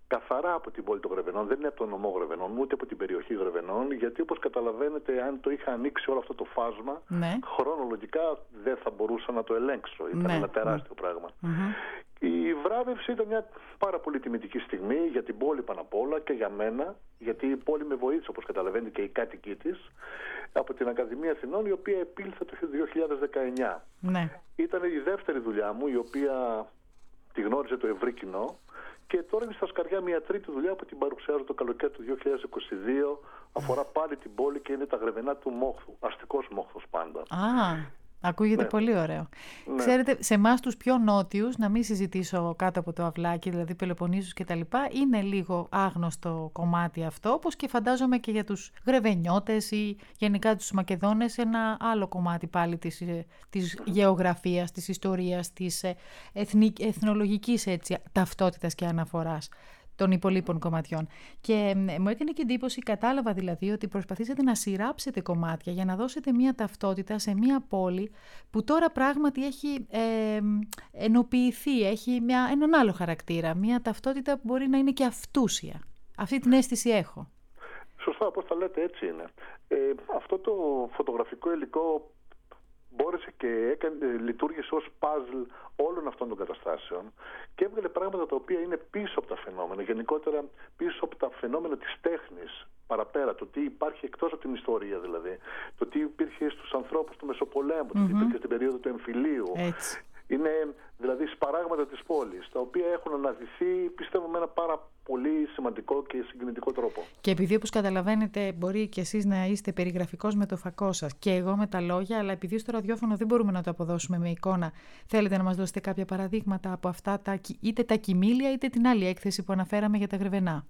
καθαρά από την πόλη των Γρεβενών, δεν είναι από τον νομό Γρεβενών, ούτε από την περιοχή Γρεβενών, γιατί όπως καταλαβαίνετε, αν το είχα ανοίξει όλο αυτό το φάσμα, ναι. χρονολογικά δεν θα μπορούσα να το ελέγξω. Ήταν ναι. ένα τεράστιο mm. πράγμα. Mm-hmm. Η βράβευση ήταν μια πάρα πολύ τιμητική στιγμή για την πόλη πάνω απ' όλα και για μένα, γιατί η πόλη με βοήθησε, όπως καταλαβαίνετε, και οι κάτοικοι της, από την Ακαδημία Αθηνών, η οποία επήλθε το δύο χιλιάδες δεκαεννιά. Ναι. Ήταν η δεύτερη δουλειά μου, η οποία τη γνώριζε το ευρύ κοινό, και τώρα είναι στα σκαριά μια τρίτη δουλειά που την παρουσιάζω το καλοκαίρι του δύο χιλιάδες είκοσι δύο. Αφορά πάλι την πόλη και είναι τα Γρεβενά του Μόχθου. Αστικός Μόχθος πάντα. Α, ακούγεται ναι. πολύ ωραίο. Ναι. Ξέρετε, σε εμάς τους πιο νότιους, να μην συζητήσω κάτω από το αυλάκι, δηλαδή Πελοποννήσους και τα λοιπά, είναι λίγο άγνωστο κομμάτι αυτό, όπως και φαντάζομαι και για τους Γρεβενιώτες ή γενικά τους Μακεδόνες, ένα άλλο κομμάτι πάλι της, της γεωγραφίας, της ιστορίας, της εθνικ, εθνολογικής έτσι, ταυτότητας και αναφοράς των υπολείπων κομματιών. Και μου έκανε και εντύπωση, κατάλαβα δηλαδή ότι προσπαθήσατε να σειράψετε κομμάτια για να δώσετε μια ταυτότητα σε μια πόλη που τώρα πράγματι έχει ε, ενοποιηθεί, έχει μια, έναν άλλο χαρακτήρα, μια ταυτότητα που μπορεί να είναι και αυτούσια. Αυτή την αίσθηση έχω. Σωστά, όπως τα λέτε, έτσι είναι. Ε, αυτό το φωτογραφικό υλικό μπόρεσε και έκανε, λειτουργήσε ως παζλ όλων αυτών των καταστάσεων και έβγαλε πράγματα τα οποία είναι πίσω από τα φαινόμενα, γενικότερα πίσω από τα φαινόμενα της τέχνης παραπέρα, το τι υπάρχει εκτός από την ιστορία δηλαδή, το τι υπήρχε στους ανθρώπους του Μεσοπολέμου, mm-hmm. το τι υπήρχε στην περίοδο του εμφυλίου. Έτσι. Είναι δηλαδή σπαράγματα της πόλης, τα οποία έχουν αναδυθεί, πιστεύω, με ένα πάρα πολύ σημαντικό και συγκινητικό τρόπο. Και επειδή, όπως καταλαβαίνετε, μπορεί και εσείς να είστε περιγραφικός με το φακό σας και εγώ με τα λόγια, αλλά επειδή στο ραδιόφωνο δεν μπορούμε να το αποδώσουμε με εικόνα, θέλετε να μας δώσετε κάποια παραδείγματα από αυτά, τα, είτε τα κοιμήλια είτε την άλλη έκθεση που αναφέραμε για τα Γρεβενά?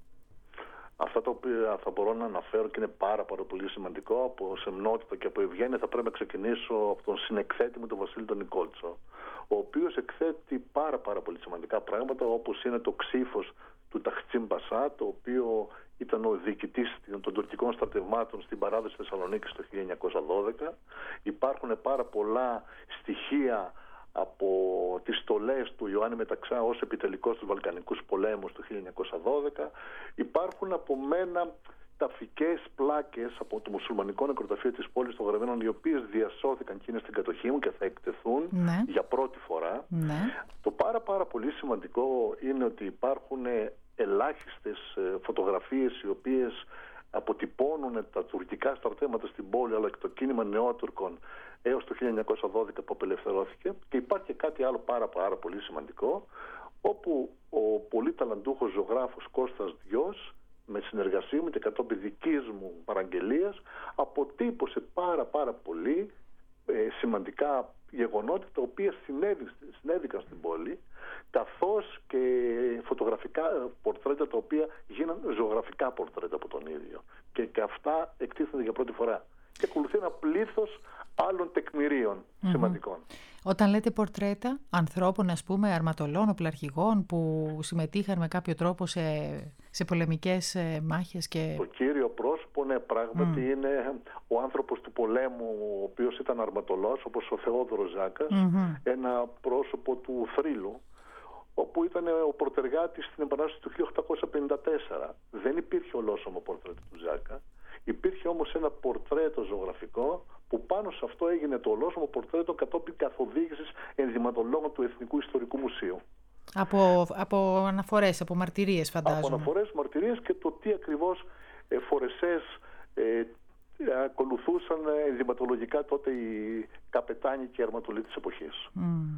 Αυτά τα οποία θα μπορώ να αναφέρω και είναι πάρα, πάρα πολύ σημαντικό, από σεμνότητα και από ευγένεια, θα πρέπει να ξεκινήσω από τον συνεκθέτη μου, τον Βασίλη τον Νικόλτσο, ο οποίος εκθέτει πάρα πάρα πολύ σημαντικά πράγματα, όπως είναι το ξύφος του Ταχτσίν Μπασά, το οποίο ήταν ο διοικητής των τουρκικών στρατευμάτων στην παράδοση Θεσσαλονίκης το χίλια εννιακόσια δώδεκα. Υπάρχουν πάρα πολλά στοιχεία από τις στολές του Ιωάννη Μεταξά ως επιτελικός στους Βαλκανικούς πολέμους του χίλια εννιακόσια δώδεκα. Υπάρχουν από μένα ταφικές πλάκες από το μουσουλμανικό νεκροταφείο της πόλης των Γρεβενών, οι οποίες διασώθηκαν και είναι στην κατοχή μου και θα εκτεθούν ναι. για πρώτη φορά. Ναι. Το πάρα πάρα πολύ σημαντικό είναι ότι υπάρχουν ελάχιστες φωτογραφίες οι οποίες αποτυπώνουν τα τουρκικά στρατεύματα στην πόλη, αλλά και το κίνημα νεότουρκων έως το χίλια εννιακόσια δώδεκα που απελευθερώθηκε. Και υπάρχει και κάτι άλλο πάρα πάρα πολύ σημαντικό, όπου ο πολύ ταλαντούχος ζωγράφος Κώστας Διός, με συνεργασία μου και κατόπιν δικής μου παραγγελίας, αποτύπωσε πάρα πάρα πολύ ε, σημαντικά γεγονότα τα οποία συνέβηκαν στην πόλη, καθώς και φωτογραφικά πορτρέτα τα οποία γίναν ζωγραφικά πορτρέτα από τον ίδιο. Και, και αυτά εκτίθενται για πρώτη φορά. Και ακολουθεί ένα πλήθος άλλων τεκμηρίων mm-hmm. σημαντικών. Όταν λέτε πορτρέτα ανθρώπων, ας πούμε, αρματολών, οπλαρχηγών που συμμετείχαν με κάποιο τρόπο σε, σε πολεμικές μάχες και... Το κύριο πρόσωπο, ναι, πράγματι mm. είναι ο άνθρωπος του πολέμου, ο οποίος ήταν αρματολός, όπως ο Θεόδωρος Ζάκας, mm-hmm. ένα πρόσωπο του θρύλου, όπου ήταν ο πρωτεργάτης στην Επανάσταση του χίλια οκτακόσια πενήντα τέσσερα. Δεν υπήρχε ολόσωμο πορτρέτο του Ζάκα. Υπήρχε όμως ένα πορτρέτο ζωγραφικό που πάνω σε αυτό έγινε το ολόσωμο πορτρέτο κατόπιν καθοδήγησης ενδυματολόγων του Εθνικού Ιστορικού Μουσείου. Από, από αναφορές, από μαρτυρίες φαντάζομαι. Από αναφορές, μαρτυρίες και το τι ακριβώς ε, φορεσές ε, ακολουθούσαν ενδυματολογικά τότε οι καπετάνοι και οι αρματολοί της εποχής. Mm.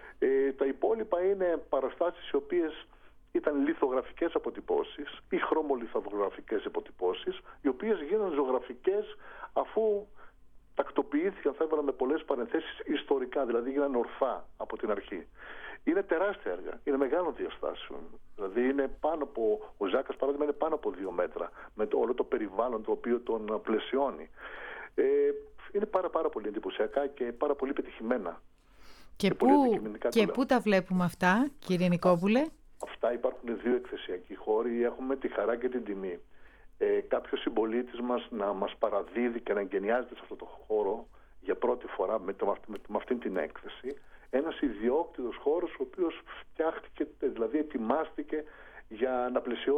Ε, τα υπόλοιπα είναι παραστάσεις οι οποίες ήταν λιθογραφικές αποτυπώσεις ή χρωμολιθογραφικές αποτυπώσεις, οι οποίες γίνανε ζωγραφικές αφού τακτοποιήθηκαν, θα έβαλα με πολλές παρενθέσεις, ιστορικά, δηλαδή γίνανε ορθά από την αρχή. Είναι τεράστια έργα, είναι μεγάλων διαστάσεων. Δηλαδή είναι πάνω από, ο Ζάκας παράδειγμα είναι πάνω από δύο μέτρα, με το, όλο το περιβάλλον το οποίο τον πλαισιώνει. Ε, είναι πάρα πάρα πολύ εντυπωσιακά και πάρα πολύ πετυχημένα. Και, και, πού, και πού τα βλέπουμε αυτά, κύριε Νικόπουλε? Αυτά υπάρχουν δύο εκθεσιακοί χώροι. Έχουμε τη χαρά και την τιμή ε, κάποιος συμπολίτης μας να μας παραδίδει και να εγκαινιάζεται σε αυτό το χώρο για πρώτη φορά με, το, με, με αυτήν την έκθεση. Ένας ιδιόκτητος χώρος ο οποίος φτιάχτηκε, δηλαδή ετοιμάστηκε για να πλαισιώσει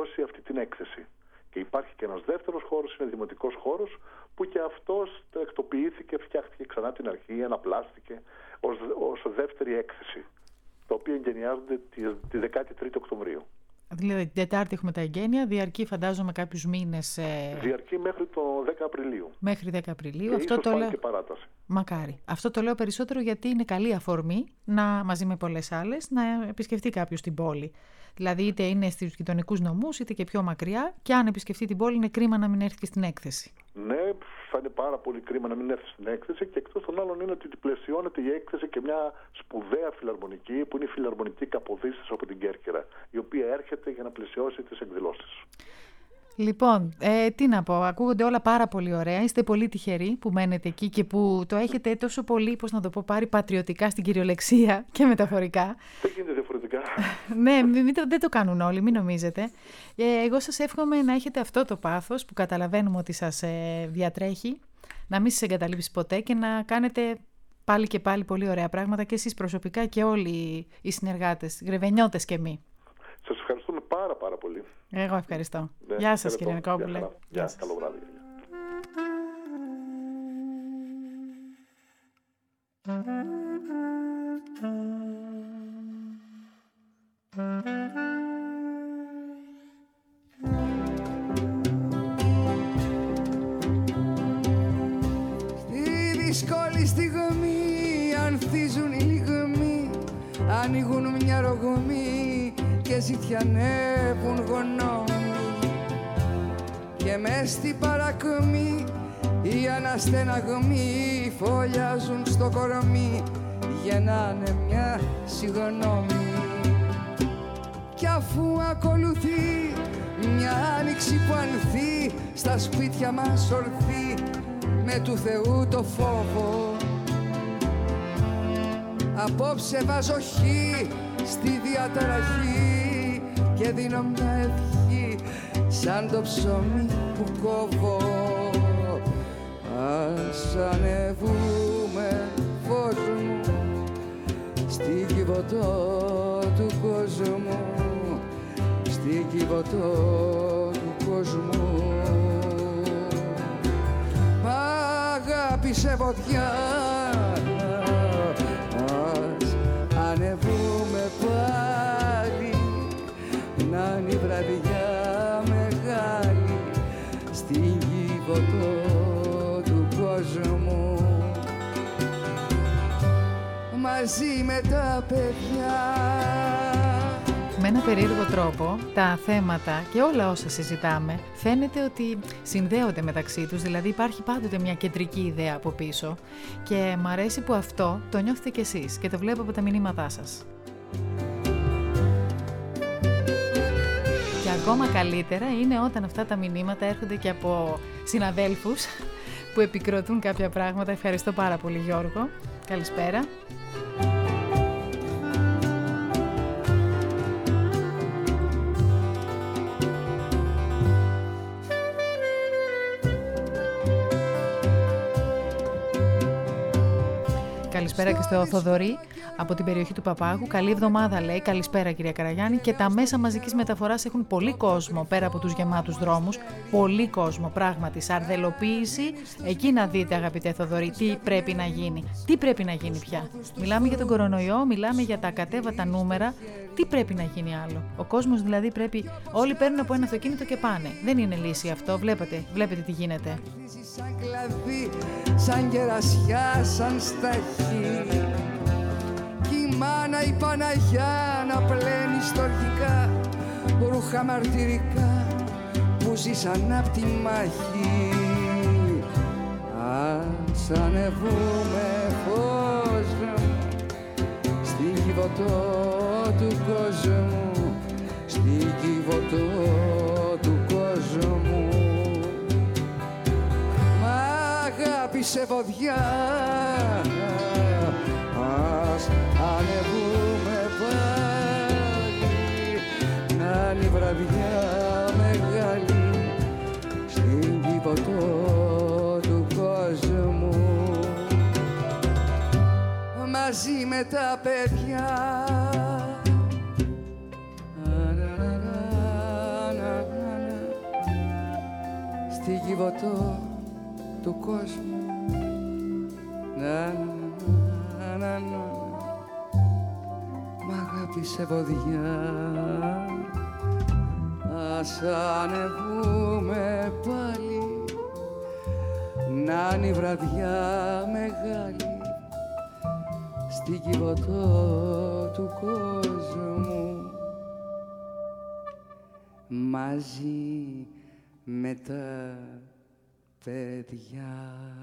έκθεση. Και υπάρχει και ένας δεύτερος χώρος, είναι δημοτικός χώρος, που και αυτός εκτοποιήθηκε, φτιάχτηκε ξανά από την αρχή, αναπλάστηκε ως, ως δεύτερη έκθεση, τα οποία εγγενιάζονται τη, τη δεκατρείς Οκτωβρίου. Δηλαδή την Τετάρτη έχουμε τα εγγένεια, διαρκεί φαντάζομαι κάποιους μήνες. Ε... Διαρκεί μέχρι το δέκα Απριλίου. Μέχρι δέκα Απριλίου. Και αυτό ίσως το πάλι λέω... και παράταση. Μακάρι. Αυτό το λέω περισσότερο γιατί είναι καλή αφορμή να, μαζί με πολλές άλλες, να επισκεφτεί κάποιος την πόλη. Δηλαδή είτε είναι στους γειτονικούς νομούς είτε και πιο μακριά, και αν επισκεφτεί την πόλη είναι κρίμα να μην έρθει και στην έκθεση. Ναι, θα είναι πάρα πολύ κρίμα να μην έρθει στην έκθεση, και εκτός των άλλων είναι ότι πλαισιώνεται η έκθεση και μια σπουδαία φιλαρμονική που είναι η Φιλαρμονική Καποδίστρια από την Κέρκυρα, η οποία έρχεται για να πλαισιώσει τις εκδηλώσεις. Λοιπόν, ε, τι να πω, ακούγονται όλα πάρα πολύ ωραία. Είστε πολύ τυχεροί που μένετε εκεί και που το έχετε τόσο πολύ, πώς να το πω, πάρει πατριωτικά στην κυριολεξία και μεταφορικά. Δεν γίνεται διαφορετικά. Ναι, μη, μη, δεν το κάνουν όλοι, μην νομίζετε. Ε, εγώ σας εύχομαι να έχετε αυτό το πάθος που καταλαβαίνουμε ότι σας ε, διατρέχει, να μην σας εγκαταλείψει ποτέ και να κάνετε πάλι και πάλι πολύ ωραία πράγματα και εσείς προσωπικά και όλοι οι συνεργάτες, γρεβενιώτες και εμείς. Σας ευχαριστούμε πάρα πάρα πολύ. Εγώ ευχαριστώ. Ναι, Γεια σας κύριε Νικόπουλε. Γεια, Γεια σας. Καλό βράδυ. Στη δύσκολη στιγμή ανθίζουν οι λιγμοί, ανοίγουν μια ρογμή και ζητιανεύουν γονόμοι, και μες στην παρακμή οι αναστεναγμοί φωλιάζουν στο κορμί, γεννάνε μια συγγνώμη. Κι αφού ακολουθεί μια άνοιξη που ανθεί στα σπίτια μας ορθή με του Θεού το φόβο, απόψε βάζω χ στη διαταραχή και δίνω μια ευχή σαν το ψωμί που κόβω. Ας ανεβούμε, φως μου, στην κυβωτό του κόσμου, στην κυβωτό του κόσμου. Μ' αγάπησε φωτιά, ας ανεβούμε πάλι, να είναι η βραδιά μεγάλη στην κυβωτό του κόσμου, μαζί με τα παιδιά. Με ένα περίεργο τρόπο, τα θέματα και όλα όσα συζητάμε φαίνεται ότι συνδέονται μεταξύ τους, δηλαδή υπάρχει πάντοτε μια κεντρική ιδέα από πίσω, και μ' αρέσει που αυτό το νιώθετε κι εσείς και το βλέπω από τα μηνύματά σας. Και ακόμα καλύτερα είναι όταν αυτά τα μηνύματα έρχονται και από συναδέλφους που επικροτούν κάποια πράγματα. Ευχαριστώ πάρα πολύ Γιώργο. Καλησπέρα. Καλησπέρα και στο Θοδωρή από την περιοχή του Παπάγου. Καλή εβδομάδα λέει. Καλησπέρα κυρία Καραγιάννη. Και τα μέσα μαζικής μεταφοράς έχουν πολύ κόσμο πέρα από τους γεμάτους δρόμους. Πολύ κόσμο πράγματι. Σαρδελοποίηση. Εκεί να δείτε αγαπητέ Θοδωρή τι πρέπει να γίνει. Τι πρέπει να γίνει πια. Μιλάμε για τον κορονοϊό, μιλάμε για τα ακατέβατα νούμερα. Τι πρέπει να γίνει άλλο. Ο κόσμος δηλαδή πρέπει. Όλοι παίρνουν από ένα αυτοκίνητο και πάνε. Δεν είναι λύση αυτό. Βλέπετε, βλέπετε τι γίνεται. Σαν κλαδί, σαν κερασιά, σαν σταχύ, κι η μάνα η Παναγιά να πλένει στοργικά ρούχα μαρτυρικά που ζήσαν απ' τη μάχη. Ας ανεβούμε φως στην κυβωτό του κόσμου, στην κυβωτό του κόσμου. Σε βοδιά, ας ανεβούμε πάλι, να είναι η βραδιά μεγάλη στην κυβωτό του κόσμου, μαζί με τα παιδιά. κυβωτό του κόσμου. Να, να, να, να, μ' αγάπησε βοδιά. Ας ανεβούμε πάλι, να είναι η βραδιά μεγάλη στην κυβωτό του κόσμου, μαζί με τα παιδιά.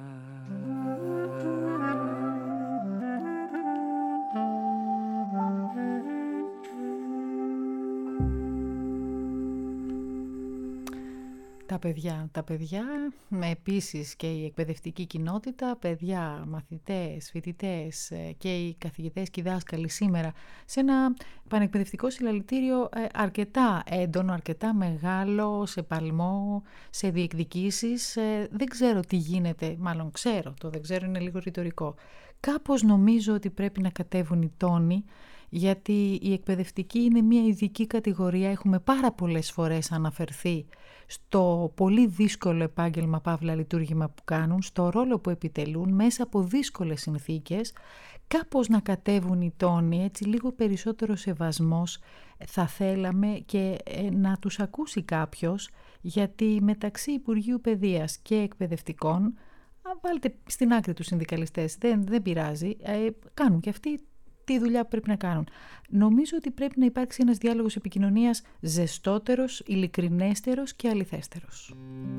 Τα παιδιά, τα παιδιά, με επίσης και η εκπαιδευτική κοινότητα, παιδιά, μαθητές, φοιτητές και οι καθηγητές και οι δάσκαλοι σήμερα σε ένα πανεκπαιδευτικό συλλαλητήριο αρκετά έντονο, αρκετά μεγάλο, σε παλμό, σε διεκδικήσεις. Δεν ξέρω τι γίνεται, μάλλον ξέρω, το δεν ξέρω είναι λίγο ρητορικό. Κάπως νομίζω ότι πρέπει να κατέβουν οι τόνοι, γιατί η εκπαιδευτική είναι μια ειδική κατηγορία. Έχουμε πάρα πολλές φορές αναφερθεί στο πολύ δύσκολο επάγγελμα παύλα λειτουργήμα που κάνουν, στο ρόλο που επιτελούν μέσα από δύσκολες συνθήκες. Κάπως να κατέβουν οι τόνοι, έτσι λίγο περισσότερο σεβασμός θα θέλαμε και να τους ακούσει κάποιος, γιατί μεταξύ Υπουργείου Παιδείας και εκπαιδευτικών, βάλτε στην άκρη τους συνδικαλιστές, δεν, δεν πειράζει, ε, κάνουν και αυτοί τη δουλειά που πρέπει να κάνουν. Νομίζω ότι πρέπει να υπάρξει ένας διάλογος επικοινωνίας ζεστότερος, ειλικρινέστερος και αληθέστερος.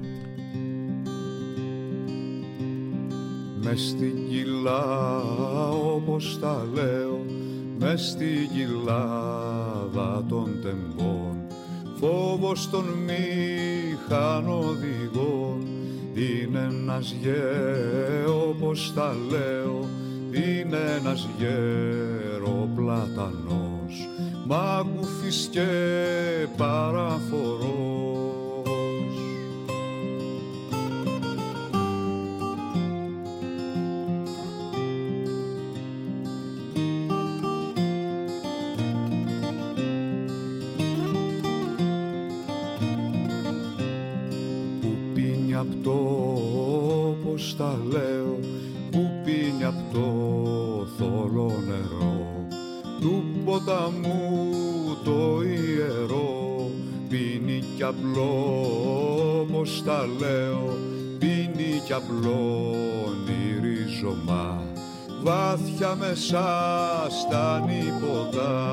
Μες στην κοιλά όπως τα λέω, μες στην κοιλάδα των τεμπών, φόβος των μηχανοδηγών, είναι ένας γέ όπως τα λέω, είναι ένας γεροπλατανός, μάγουφης και παραφορός. Που πίνει απ' το, όπως τα λέω, που πίνει απ' το θολό νερό του ποταμού το ιερό, πίνει κι απλό, όπως τα λέω, πίνει κι απλό ρίζωμα βάθια μέσα στα νηποτά.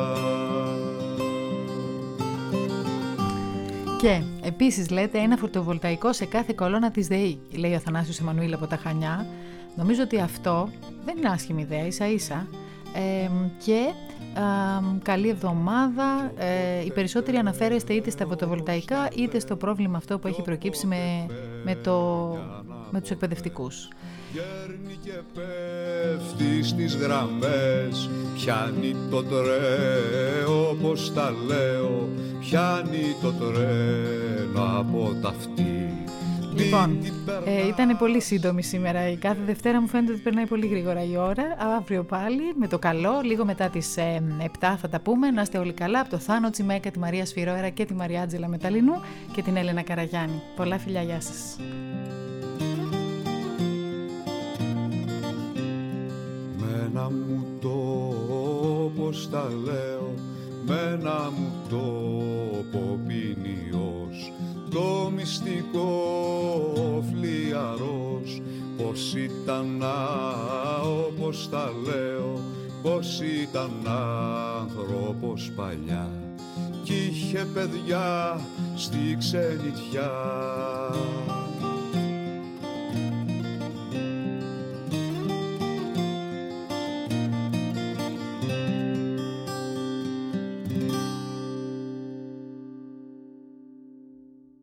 Και επίσης λέτε ένα φωτοβολταϊκό σε κάθε κολόνα της ΔΕΗ, λέει ο Αθανάσιος Εμμανουήλ από τα Χανιά. Νομίζω ότι αυτό δεν είναι άσχημη ιδέα, ίσα ίσα. Ε, και ε, καλή εβδομάδα. Ε, οι περισσότεροι αναφέρεστε είτε στα φωτοβολταϊκά είτε στο πρόβλημα αυτό που έχει προκύψει με, με, το, με τους εκπαιδευτικούς. Γέρνει και πέφτει στις γραμμές, πιάνει το τρένο όπως τα λέω, πιάνει το τρένο από τα αυτή. Λοιπόν, ε, ήταν πολύ σύντομη σήμερα. Η κάθε Δευτέρα μου φαίνεται ότι περνάει πολύ γρήγορα η ώρα. Αύριο πάλι με το καλό, λίγο μετά τις ε, επτά θα τα πούμε. Να είστε όλοι καλά. Από το Θάνο Τσιμέκα, τη Μαρία Σφυρόερα και τη Μαριάτζελα Μεταλινού και την Έλενα Καραγιάννη. Πολλά φιλιά, γεια σας. Μένα μου το, όπως τα λέω, μένα μου το ποπίνιος, το μυστικό φλιαρός, πως ήταν, όπως τα λέω, πως ήταν άνθρωπος παλιά κι είχε παιδιά στη ξενιτιά.